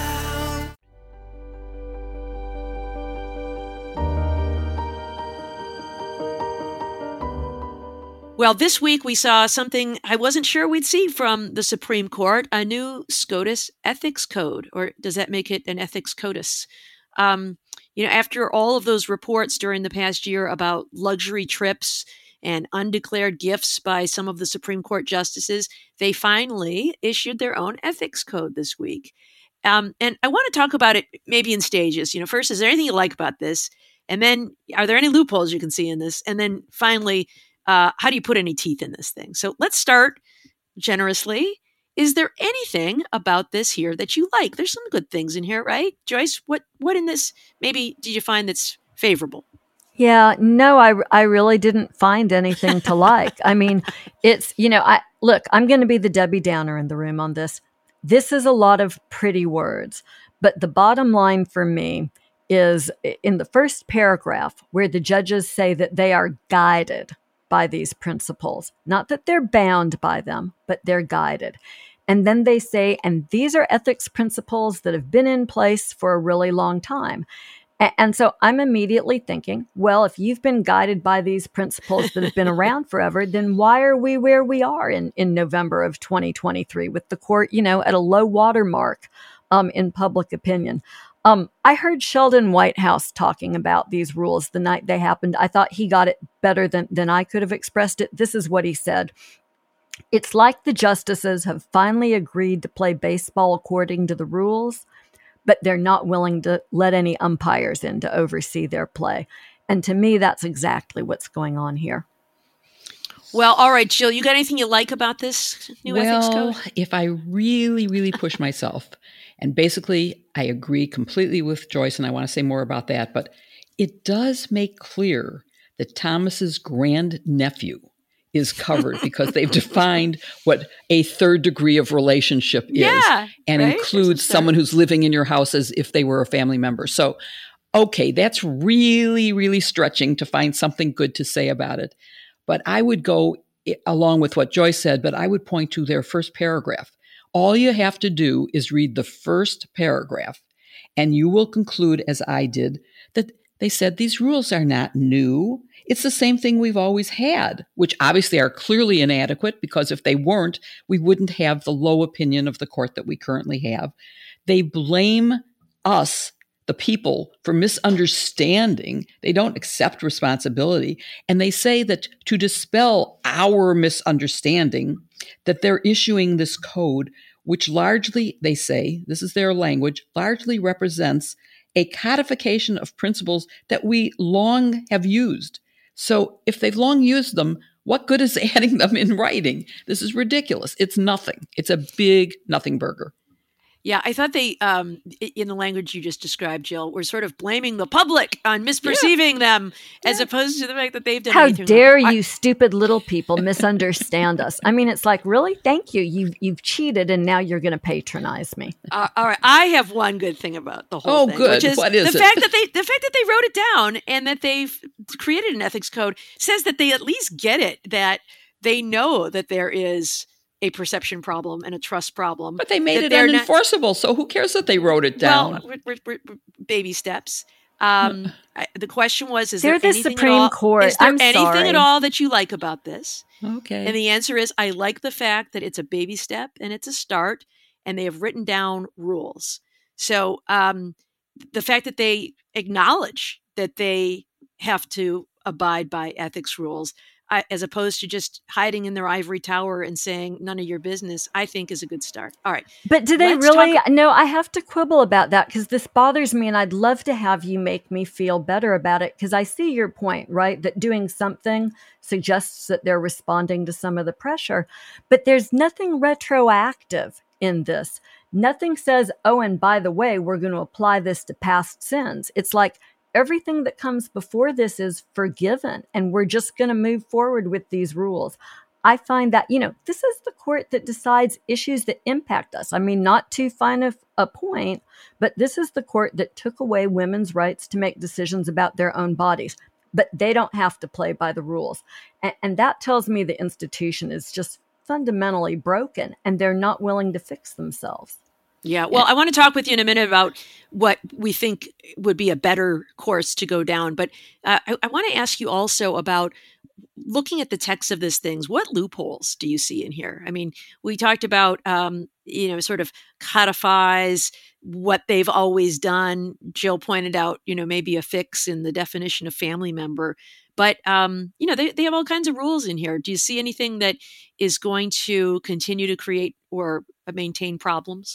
Well, this week we saw something I wasn't sure we'd see from the Supreme Court, a new SCOTUS ethics code, or does that make it an ethics COTUS? Um, you know, after all of those reports during the past year about luxury trips and undeclared gifts by some of the Supreme Court justices, they finally issued their own ethics code this week. Um, and I want to talk about it maybe in stages. You know, first, is there anything you like about this? And then, are there any loopholes you can see in this? And then finally, Uh, how do you put any teeth in this thing? So let's start generously. Is there anything about this here that you like? There's some good things in here, right? Joyce, what what in this maybe did you find that's favorable? Yeah, no, I, I really didn't find anything to like. I mean, it's, you know, I look, I'm going to be the Debbie Downer in the room on this. This is a lot of pretty words, but the bottom line for me is in the first paragraph where the judges say that they are guided by these principles. Not that they're bound by them, but they're guided. And then they say, and these are ethics principles that have been in place for a really long time. A- and so I'm immediately thinking, well, if you've been guided by these principles that have been around forever, then why are we where we are in, in November of twenty twenty-three with the court, you know, at a low water mark um, in public opinion? Um, I heard Sheldon Whitehouse talking about these rules the night they happened. I thought he got it better than, than I could have expressed it. This is what he said. It's like the justices have finally agreed to play baseball according to the rules, but they're not willing to let any umpires in to oversee their play. And to me, that's exactly what's going on here. Well, all right, Jill, you got anything you like about this new well, ethics code? If I really, really push myself, and basically I agree completely with Joyce, and I want to say more about that, but it does make clear that Thomas's grandnephew is covered because they've defined what a third degree of relationship is, yeah, and right? includes someone who's living in your house as if they were a family member. So, okay, that's really, really stretching to find something good to say about it. But I would go along with what Joyce said, but I would point to their first paragraph. All you have to do is read the first paragraph, and you will conclude, as I did, that they said these rules are not new. it's the same thing we've always had, which obviously are clearly inadequate, because if they weren't, we wouldn't have the low opinion of the court that we currently have. They blame us, the people, for misunderstanding. They don't accept responsibility. And they say that to dispel our misunderstanding, that they're issuing this code, which largely, they say, this is their language, largely represents a codification of principles that we long have used. So if they've long used them, what good is adding them in writing? This is ridiculous. It's nothing. It's a big nothing burger. Yeah, I thought they, um, in the language you just described, Jill, were sort of blaming the public on misperceiving yeah. them, as yeah. opposed to the fact that they've done How anything. dare wrong. you, I- stupid little people, misunderstand us? I mean, it's like, really? Thank you. You've, you've cheated, and now you're going to patronize me. Uh, all right, I have one good thing about the whole oh, thing, good. which is, what is the it? fact that they the fact that they wrote it down and that they've created an ethics code says that they at least get it, that they know that there is a perception problem and a trust problem. But they made it unenforceable, not, so who cares that they wrote it down? Well, we're, we're, we're baby steps. Um, I, the question was, is They're there the anything Supreme at all, Court. Is there I'm anything sorry. at all that you like about this? Okay. And the answer is, I like the fact that it's a baby step and it's a start, and they have written down rules. So um, the fact that they acknowledge that they have to abide by ethics rules, I, as opposed to just hiding in their ivory tower and saying none of your business, I think is a good start. All right. But do they Let's really? talk- No, I have to quibble about that, because this bothers me, and I'd love to have you make me feel better about it, because I see your point, right? That doing something suggests that they're responding to some of the pressure, but there's nothing retroactive in this. Nothing says, oh, and by the way, we're going to apply this to past sins. It's like, everything that comes before this is forgiven, and we're just going to move forward with these rules. I find that, you know, this is the court that decides issues that impact us. I mean, not too fine a, a point, but this is the court that took away women's rights to make decisions about their own bodies. But they don't have to play by the rules. And, and that tells me the institution is just fundamentally broken, and they're not willing to fix themselves. Yeah, well, I want to talk with you in a minute about what we think would be a better course to go down. But uh, I, I want to ask you also about looking at the text of these things. What loopholes do you see in here? I mean, we talked about, um, you know, sort of codifies what they've always done. Jill pointed out, you know, maybe a fix in the definition of family member. But, um, you know, they, they have all kinds of rules in here. Do you see anything that is going to continue to create or maintain problems?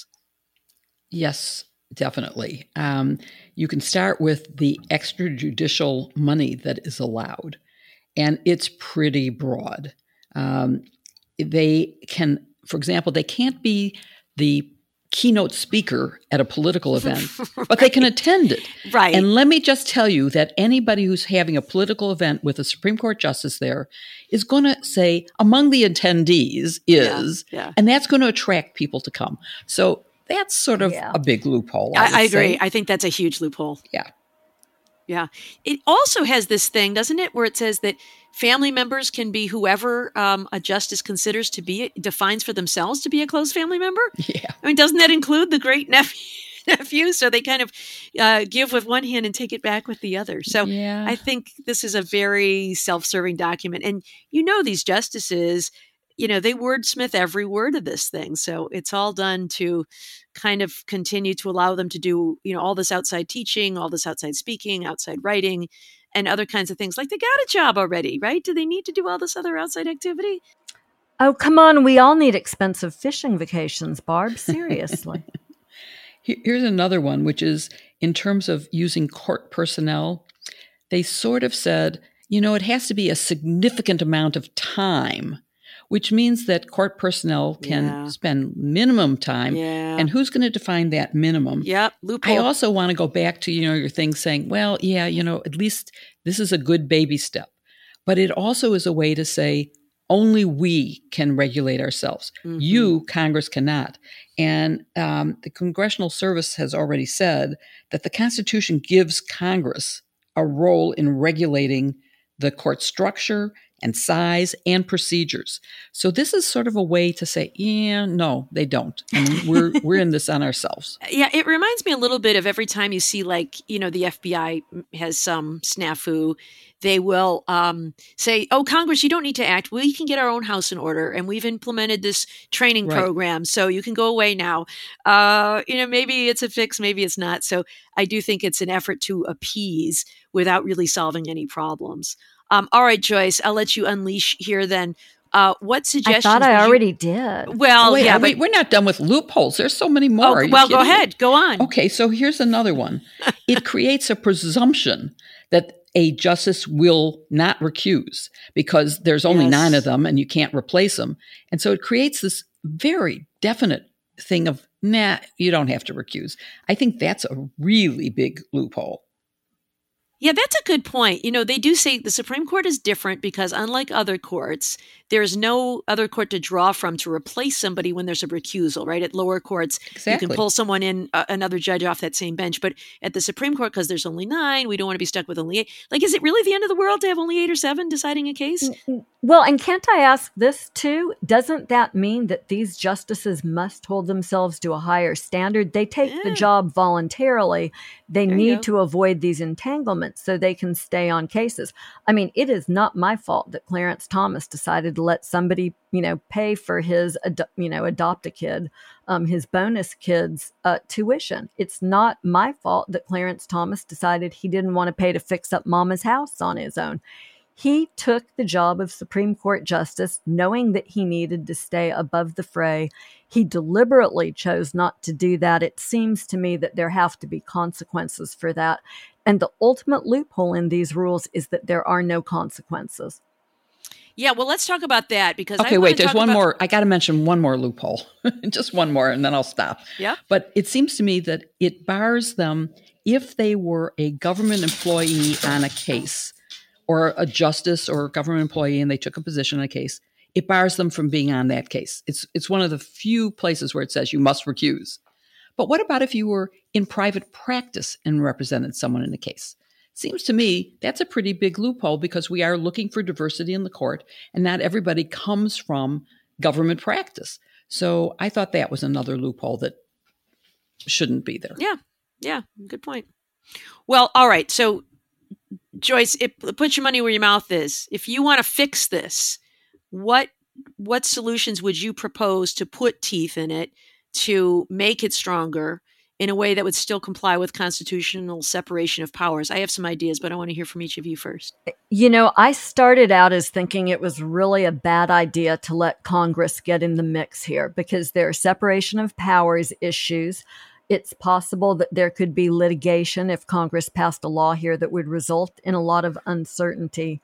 Yes, definitely. Um, you can start with the extrajudicial money that is allowed, and it's pretty broad. Um, they can, for example, they can't be the keynote speaker at a political event, right. but they can attend it. Right. And let me just tell you that anybody who's having a political event with a Supreme Court justice there is going to say, among the attendees is, yeah, yeah. and that's going to attract people to come. So that's sort of yeah. a big loophole. I, I, I agree. say. I think that's a huge loophole. Yeah. Yeah. It also has this thing, doesn't it, where it says that family members can be whoever um, a justice considers to be, defines for themselves to be a close family member? Yeah. I mean, doesn't that include the great nephew? nephew? So they kind of uh, give with one hand and take it back with the other. So yeah. I think this is a very self-serving document. And you know, these justices, you know, they wordsmith every word of this thing. So it's all done to kind of continue to allow them to do, you know, all this outside teaching, all this outside speaking, outside writing, and other kinds of things. Like, they got a job already, right? Do they need to do all this other outside activity? Oh, come on. We all need expensive fishing vacations, Barb. Seriously. Here's another one, which is in terms of using court personnel. They sort of said, you know, it has to be a significant amount of time, which means that court personnel can Yeah. spend minimum time. Yeah. And who's going to define that minimum? Yep. Loophole. I also want to go back to, you know, your thing saying, well, yeah, you know, at least this is a good baby step. But it also is a way to say only we can regulate ourselves. Mm-hmm. You, Congress, cannot. And um, the Congressional Service has already said that the Constitution gives Congress a role in regulating the court structure and size and procedures. So this is sort of a way to say, yeah, no, they don't. And we're we're in this on ourselves. Yeah, it reminds me a little bit of every time you see, like, you know, the F B I has some snafu, they will um, say, oh, Congress, you don't need to act. We can get our own house in order. And we've implemented this training Right. program, so you can go away now. Uh, you know, maybe it's a fix, maybe it's not. So I do think it's an effort to appease without really solving any problems. Um, all right, Joyce, I'll let you unleash here then. Uh, what I suggestions? thought I would you- already did. Well, Oh, wait, yeah, are we, but we're not done with loopholes. There's so many more. oh, Are you well, go kidding me? ahead, go on. Okay, so here's another one. It creates a presumption that a justice will not recuse because there's only Yes. nine of them and you can't replace them. And so it creates this very definite thing of, nah, you don't have to recuse. I think that's a really big loophole. Yeah, that's a good point. You know, they do say the Supreme Court is different because unlike other courts, there's no other court to draw from to replace somebody when there's a recusal, right? At lower courts, you Exactly. can pull someone in, uh, another judge off that same bench. But at the Supreme Court, because there's only nine, we don't want to be stuck with only eight. Like, is it really the end of the world to have only eight or seven deciding a case? Well, and can't I ask this too? Doesn't that mean that these justices must hold themselves to a higher standard? They take the Yeah. job voluntarily. They There you need go. to avoid these entanglements so they can stay on cases. I mean, it is not my fault that Clarence Thomas decided to let somebody, you know, pay for his, ado- you know, adopt a kid, um, his bonus kid's uh, tuition. It's not my fault that Clarence Thomas decided he didn't want to pay to fix up mama's house on his own. He took the job of Supreme Court Justice knowing that he needed to stay above the fray. He deliberately chose not to do that. It seems to me that there have to be consequences for that. And the ultimate loophole in these rules is that there are no consequences. Yeah, well, let's talk about that because I Okay, wanna wait, there's talk one about- more. I got to mention one more loophole. Just one more, and then I'll stop. Yeah. But it seems to me that it bars them if they were a government employee on a case or a justice or a government employee and they took a position on a case, it bars them from being on that case. It's it's one of the few places where it says you must recuse. But what about if you were in private practice and represented someone in a case? Seems to me that's a pretty big loophole because we are looking for diversity in the court and not everybody comes from government practice. So I thought that was another loophole that shouldn't be there. Yeah, yeah, good point. Well, all right. So, Joyce, it, put your money where your mouth is. If you want to fix this, what what solutions would you propose to put teeth in it to make it stronger in a way that would still comply with constitutional separation of powers? I have some ideas, but I want to hear from each of you first. You know, I started out as thinking it was really a bad idea to let Congress get in the mix here because there are separation of powers issues. It's possible that there could be litigation if Congress passed a law here that would result in a lot of uncertainty.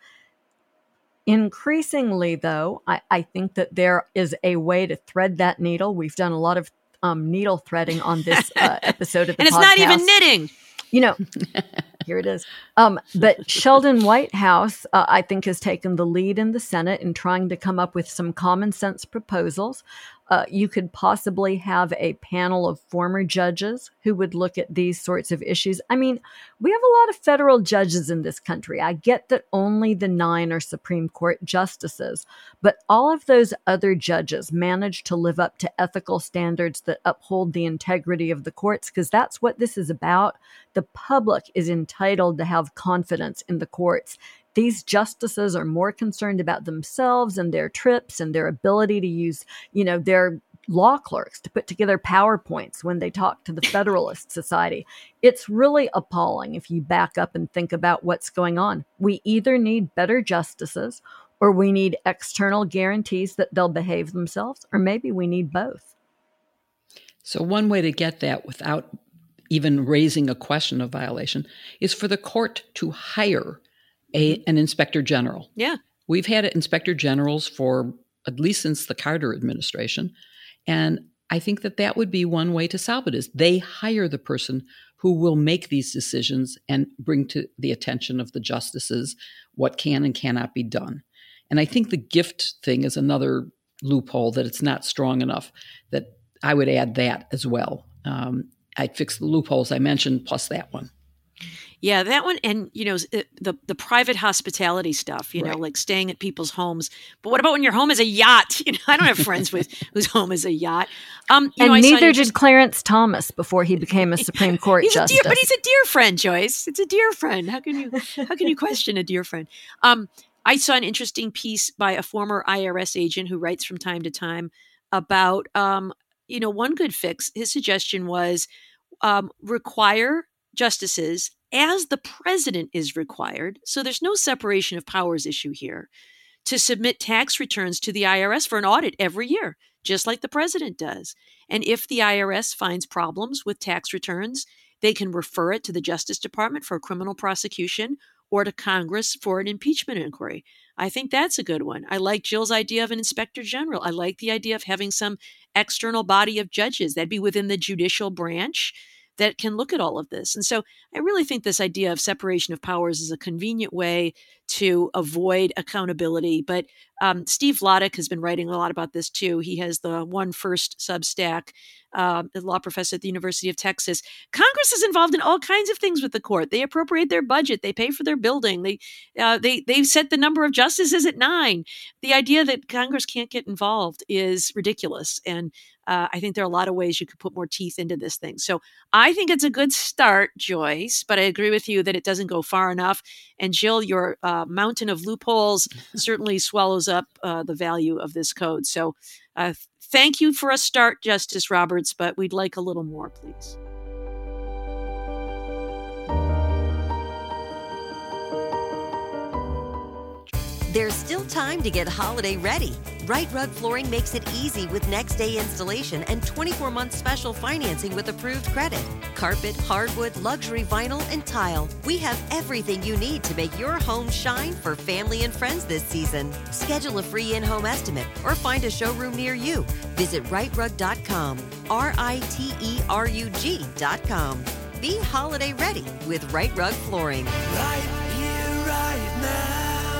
Increasingly, though, I, I think that there is a way to thread that needle. We've done a lot of um, needle threading on this uh, episode of the And it's podcast. not even knitting. You know, here it is. Um, but Sheldon Whitehouse, uh, I think, has taken the lead in the Senate in trying to come up with some common sense proposals. Uh, you could possibly have a panel of former judges who would look at these sorts of issues. I mean, we have a lot of federal judges in this country. I get that only the nine are Supreme Court justices, but all of those other judges manage to live up to ethical standards that uphold the integrity of the courts, because that's what this is about. The public is entitled to have confidence in the courts. These justices are more concerned about themselves and their trips and their ability to use, you know, their law clerks to put together PowerPoints when they talk to the Federalist Society. It's really appalling if you back up and think about what's going on. We either need better justices or we need external guarantees that they'll behave themselves, or maybe we need both. So one way to get that without even raising a question of violation is for the court to hire A, an inspector general. Yeah. We've had inspector generals for at least since the Carter administration. And I think that that would be one way to solve it is they hire the person who will make these decisions and bring to the attention of the justices what can and cannot be done. And I think the gift thing is another loophole that it's not strong enough, that I would add that as well. Um, I'd fix the loopholes I mentioned plus that one. Yeah, that one, and you know the the private hospitality stuff. You know, Right. like staying at people's homes. But what about when your home is a yacht? You know, I don't have friends with whose home is a yacht. Um, you and know, I saw an neither interest- did Clarence Thomas before he became a Supreme Court he's a justice. dear, but he's a dear friend, Joyce. It's a dear friend. How can you how can you question a dear friend? Um, I saw an interesting piece by a former I R S agent who writes from time to time about um, you know, one good fix. His suggestion was um, require justices as the president is required. So there's no separation of powers issue here, to submit tax returns to the I R S for an audit every year, just like the president does. And if the I R S finds problems with tax returns, they can refer it to the Justice Department for a criminal prosecution or to Congress for an impeachment inquiry. I think that's a good one. I like Jill's idea of an inspector general. I like the idea of having some external body of judges that'd be within the judicial branch that can look at all of this. And so I really think this idea of separation of powers is a convenient way to avoid accountability. But um, Steve Vladeck has been writing a lot about this too. He has the One First Substack, uh, a law professor at the University of Texas. Congress is involved in all kinds of things with the court. They appropriate their budget. They pay for their building. They uh, they they set the number of justices at nine. The idea that Congress can't get involved is ridiculous. And uh, I think there are a lot of ways you could put more teeth into this thing. So I think it's a good start, Joyce, but I agree with you that it doesn't go far enough. And Jill, your uh, mountain of loopholes certainly swallows up uh, the value of this code. So uh, thank you for a start, Justice Roberts, but we'd like a little more, please. There's still time to get holiday ready. Right Rug Flooring makes it easy with next day installation and twenty-four month special financing with approved credit. Carpet, hardwood, luxury vinyl, and tile. We have everything you need to make your home shine for family and friends this season. Schedule a free in-home estimate or find a showroom near you. Visit right rug dot com, R I T E R U G dot com. Be holiday ready with Right Rug Flooring. Right here, right now.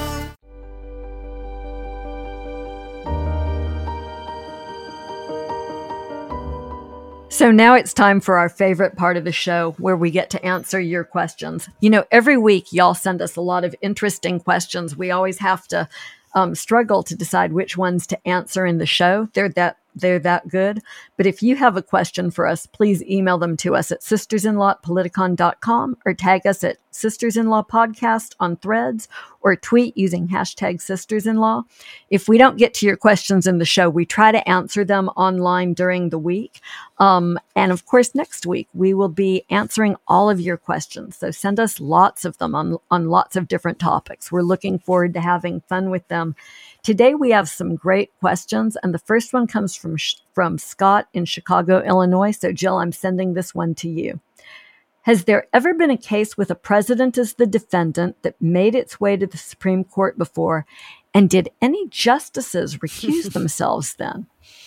So now it's time for our favorite part of the show where we get to answer your questions. You know, every week y'all send us a lot of interesting questions. We always have to um, struggle to decide which ones to answer in the show. They're that they're that good. But if you have a question for us, please email them to us at sistersinlaw at politicon dot com or tag us at Sisters-in-Law Podcast on Threads or tweet using hashtag Sisters-in-Law. If we don't get to your questions in the show, we try to answer them online during the week. Um, and of course, next week, we will be answering all of your questions. So send us lots of them on, on lots of different topics. We're looking forward to having fun with them. Today, we have some great questions, and the first one comes from, from Scott in Chicago, Illinois. So, Jill, I'm sending this one to you. Has there ever been a case with a president as the defendant that made its way to the Supreme Court before, and did any justices recuse themselves then?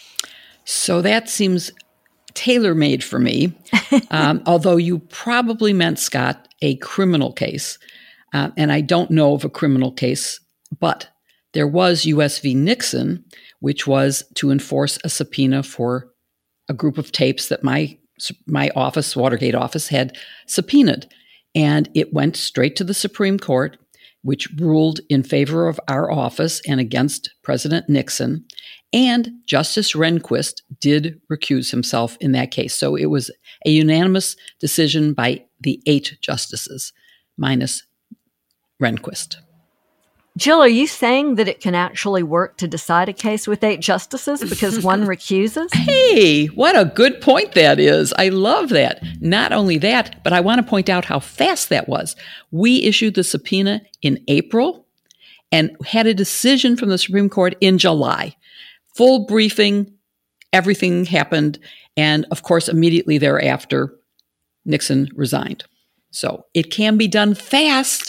So that seems tailor-made for me, um, although you probably meant, Scott, a criminal case. Uh, and I don't know of a criminal case, but there was U S v. Nixon, which was to enforce a subpoena for a group of tapes that my my office, Watergate office, had subpoenaed. And it went straight to the Supreme Court, which ruled in favor of our office and against President Nixon. And Justice Rehnquist did recuse himself in that case. So it was a unanimous decision by the eight justices, minus Rehnquist. Jill, are you saying that it can actually work to decide a case with eight justices because one recuses? Hey, what a good point that is. I love that. Not only that, but I want to point out how fast that was. We issued the subpoena in April and had a decision from the Supreme Court in July. Full briefing, everything happened. And of course, immediately thereafter, Nixon resigned. So it can be done fast.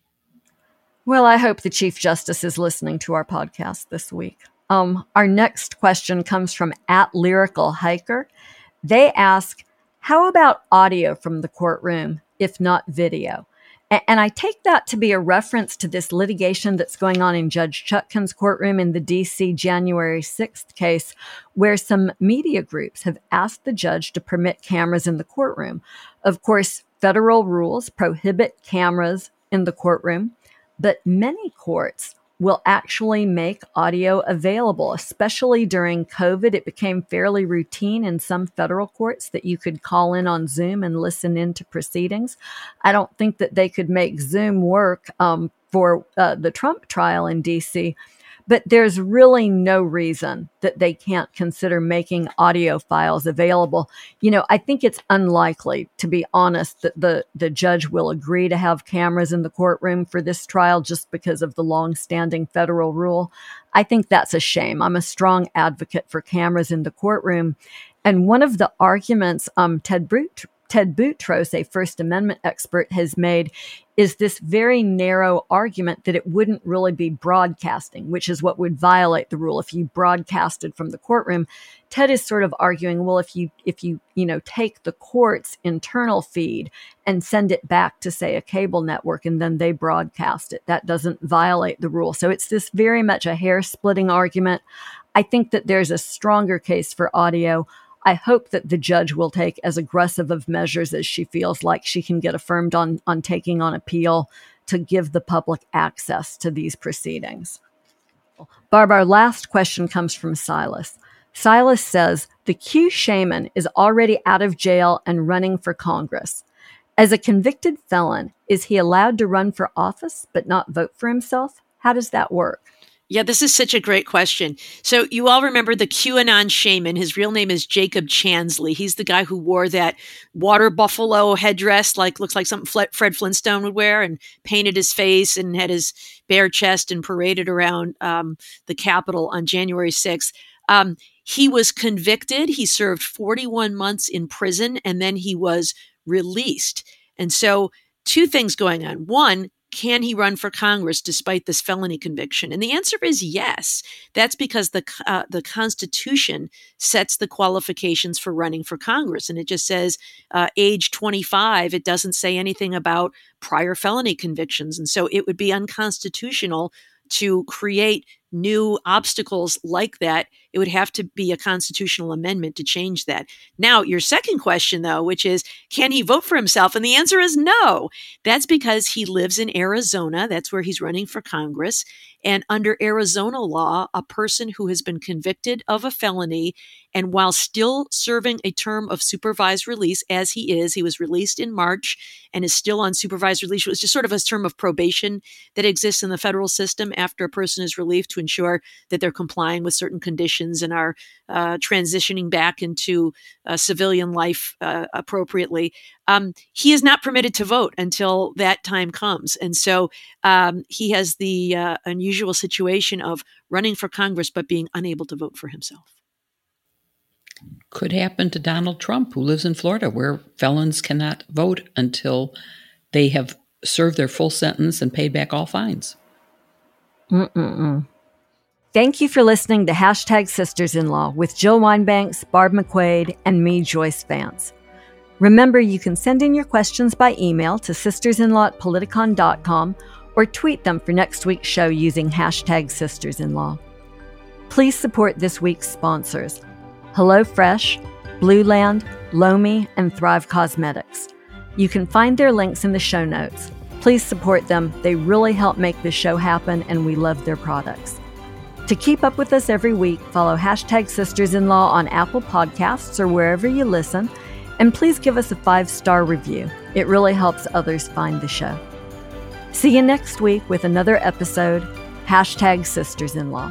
Well, I hope the Chief Justice is listening to our podcast this week. Um, our next question comes from at Lyrical Hiker. They ask, how about audio from the courtroom, if not video? A- and I take that to be a reference to this litigation that's going on in Judge Chutkan's courtroom in the D C January sixth case, where some media groups have asked the judge to permit cameras in the courtroom. Of course, Federal rules prohibit cameras in the courtroom, but many courts will actually make audio available, especially during COVID. It became fairly routine in some federal courts that you could call in on Zoom and listen into proceedings. I don't think that they could make Zoom work um, for uh, the Trump trial in D C, but there's really no reason that they can't consider making audio files available. You know, I think it's unlikely, to be honest, that the, the judge will agree to have cameras in the courtroom for this trial just because of the longstanding federal rule. I think that's a shame. I'm a strong advocate for cameras in the courtroom. And one of the arguments um, Ted Bout- Ted Boutros, a First Amendment expert, has made is this very narrow argument that it wouldn't really be broadcasting, which is what would violate the rule if you broadcasted from the courtroom. Ted is sort of arguing, well, if you if you you know take the court's internal feed and send it back to, say, a cable network, and then they broadcast it, that doesn't violate the rule. So it's this very much a hair-splitting argument. I think that there's a stronger case for audio. I hope that the judge will take as aggressive of measures as she feels like she can get affirmed on, on taking on appeal to give the public access to these proceedings. Barb, our last question comes from Silas. Silas says, the Q shaman is already out of jail and running for Congress. As a convicted felon, is he allowed to run for office but not vote for himself? How does that work? Yeah, this is such a great question. So you all remember the QAnon shaman. His real name is Jacob Chansley. He's the guy who wore that water buffalo headdress, like looks like something Fred Flintstone would wear, and painted his face and had his bare chest and paraded around um, the Capitol on January sixth. Um, he was convicted. He served forty-one months in prison, and then he was released. And so two things going on. One, can he run for Congress despite this felony conviction? And the answer is yes. That's because the uh, the Constitution sets the qualifications for running for Congress. And it just says uh, age twenty-five. It doesn't say anything about prior felony convictions. And so it would be unconstitutional to create new obstacles like that. It would have to be a constitutional amendment to change that. Now, your second question, though, which is, can he vote for himself? And the answer is no. That's because he lives in Arizona. That's where he's running for Congress. And under Arizona law, a person who has been convicted of a felony and while still serving a term of supervised release, as he is, he was released in March and is still on supervised release. It was just sort of a term of probation that exists in the federal system after a person is relieved to ensure that they're complying with certain conditions and are uh, transitioning back into uh, civilian life uh, appropriately. Um, he is not permitted to vote until that time comes. And so um, he has the uh, unusual situation of running for Congress but being unable to vote for himself. Could happen to Donald Trump, who lives in Florida, where felons cannot vote until they have served their full sentence and paid back all fines. Mm-mm-mm. Thank you for listening to Hashtag Sisters-in-Law with Jill Wine-Banks, Barb McQuaid, and me, Joyce Vance. Remember, you can send in your questions by email to sistersinlaw at politicon dot com or tweet them for next week's show using hashtag Sisters-in-Law. Please support this week's sponsors, HelloFresh, Blue Land, Lomi, and Thrive Cosmetics. You can find their links in the show notes. Please support them. They really help make this show happen, and we love their products. To keep up with us every week, follow hashtag Sisters-in-Law on Apple Podcasts or wherever you listen, and please give us a five-star review. It really helps others find the show. See you next week with another episode, hashtag Sisters-in-Law.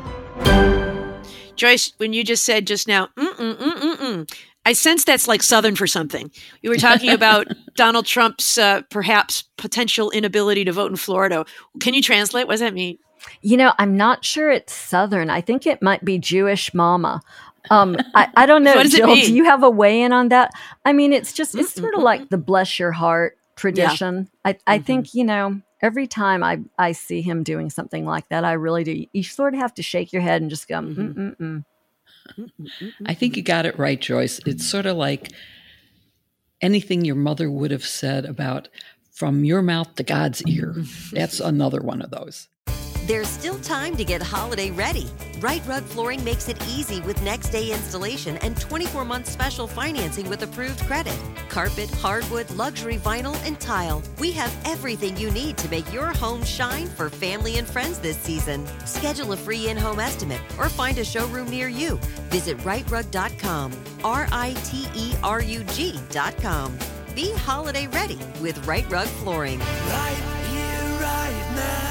Joyce, when you just said just now, mm-mm, mm-mm, mm, I sense that's like Southern for something. You were talking about Donald Trump's uh, perhaps potential inability to vote in Florida. Can you translate? What does that mean? You know, I'm not sure it's Southern. I think it might be Jewish mama. Um, I, I don't know, What does it Jill, mean? do you have a weigh-in on that? I mean, it's just, it's Mm-mm, sort of mm-mm. like the bless your heart tradition. I, I Mm-hmm. think, you know, every time I, I see him doing something like that, I really do. You sort of have to shake your head and just go, Mm-hmm. mm-mm-mm. I think you got it right, Joyce. It's sort of like anything your mother would have said about from your mouth to God's ear. That's another one of those. There's still time to get holiday ready. Right Rug Flooring makes it easy with next day installation and twenty-four month special financing with approved credit. Carpet, hardwood, luxury vinyl, and tile. We have everything you need to make your home shine for family and friends this season. Schedule a free in-home estimate or find a showroom near you. Visit right rug dot com. R I T E R U G dot com. Be holiday ready with Right Rug Flooring. Right here, right now.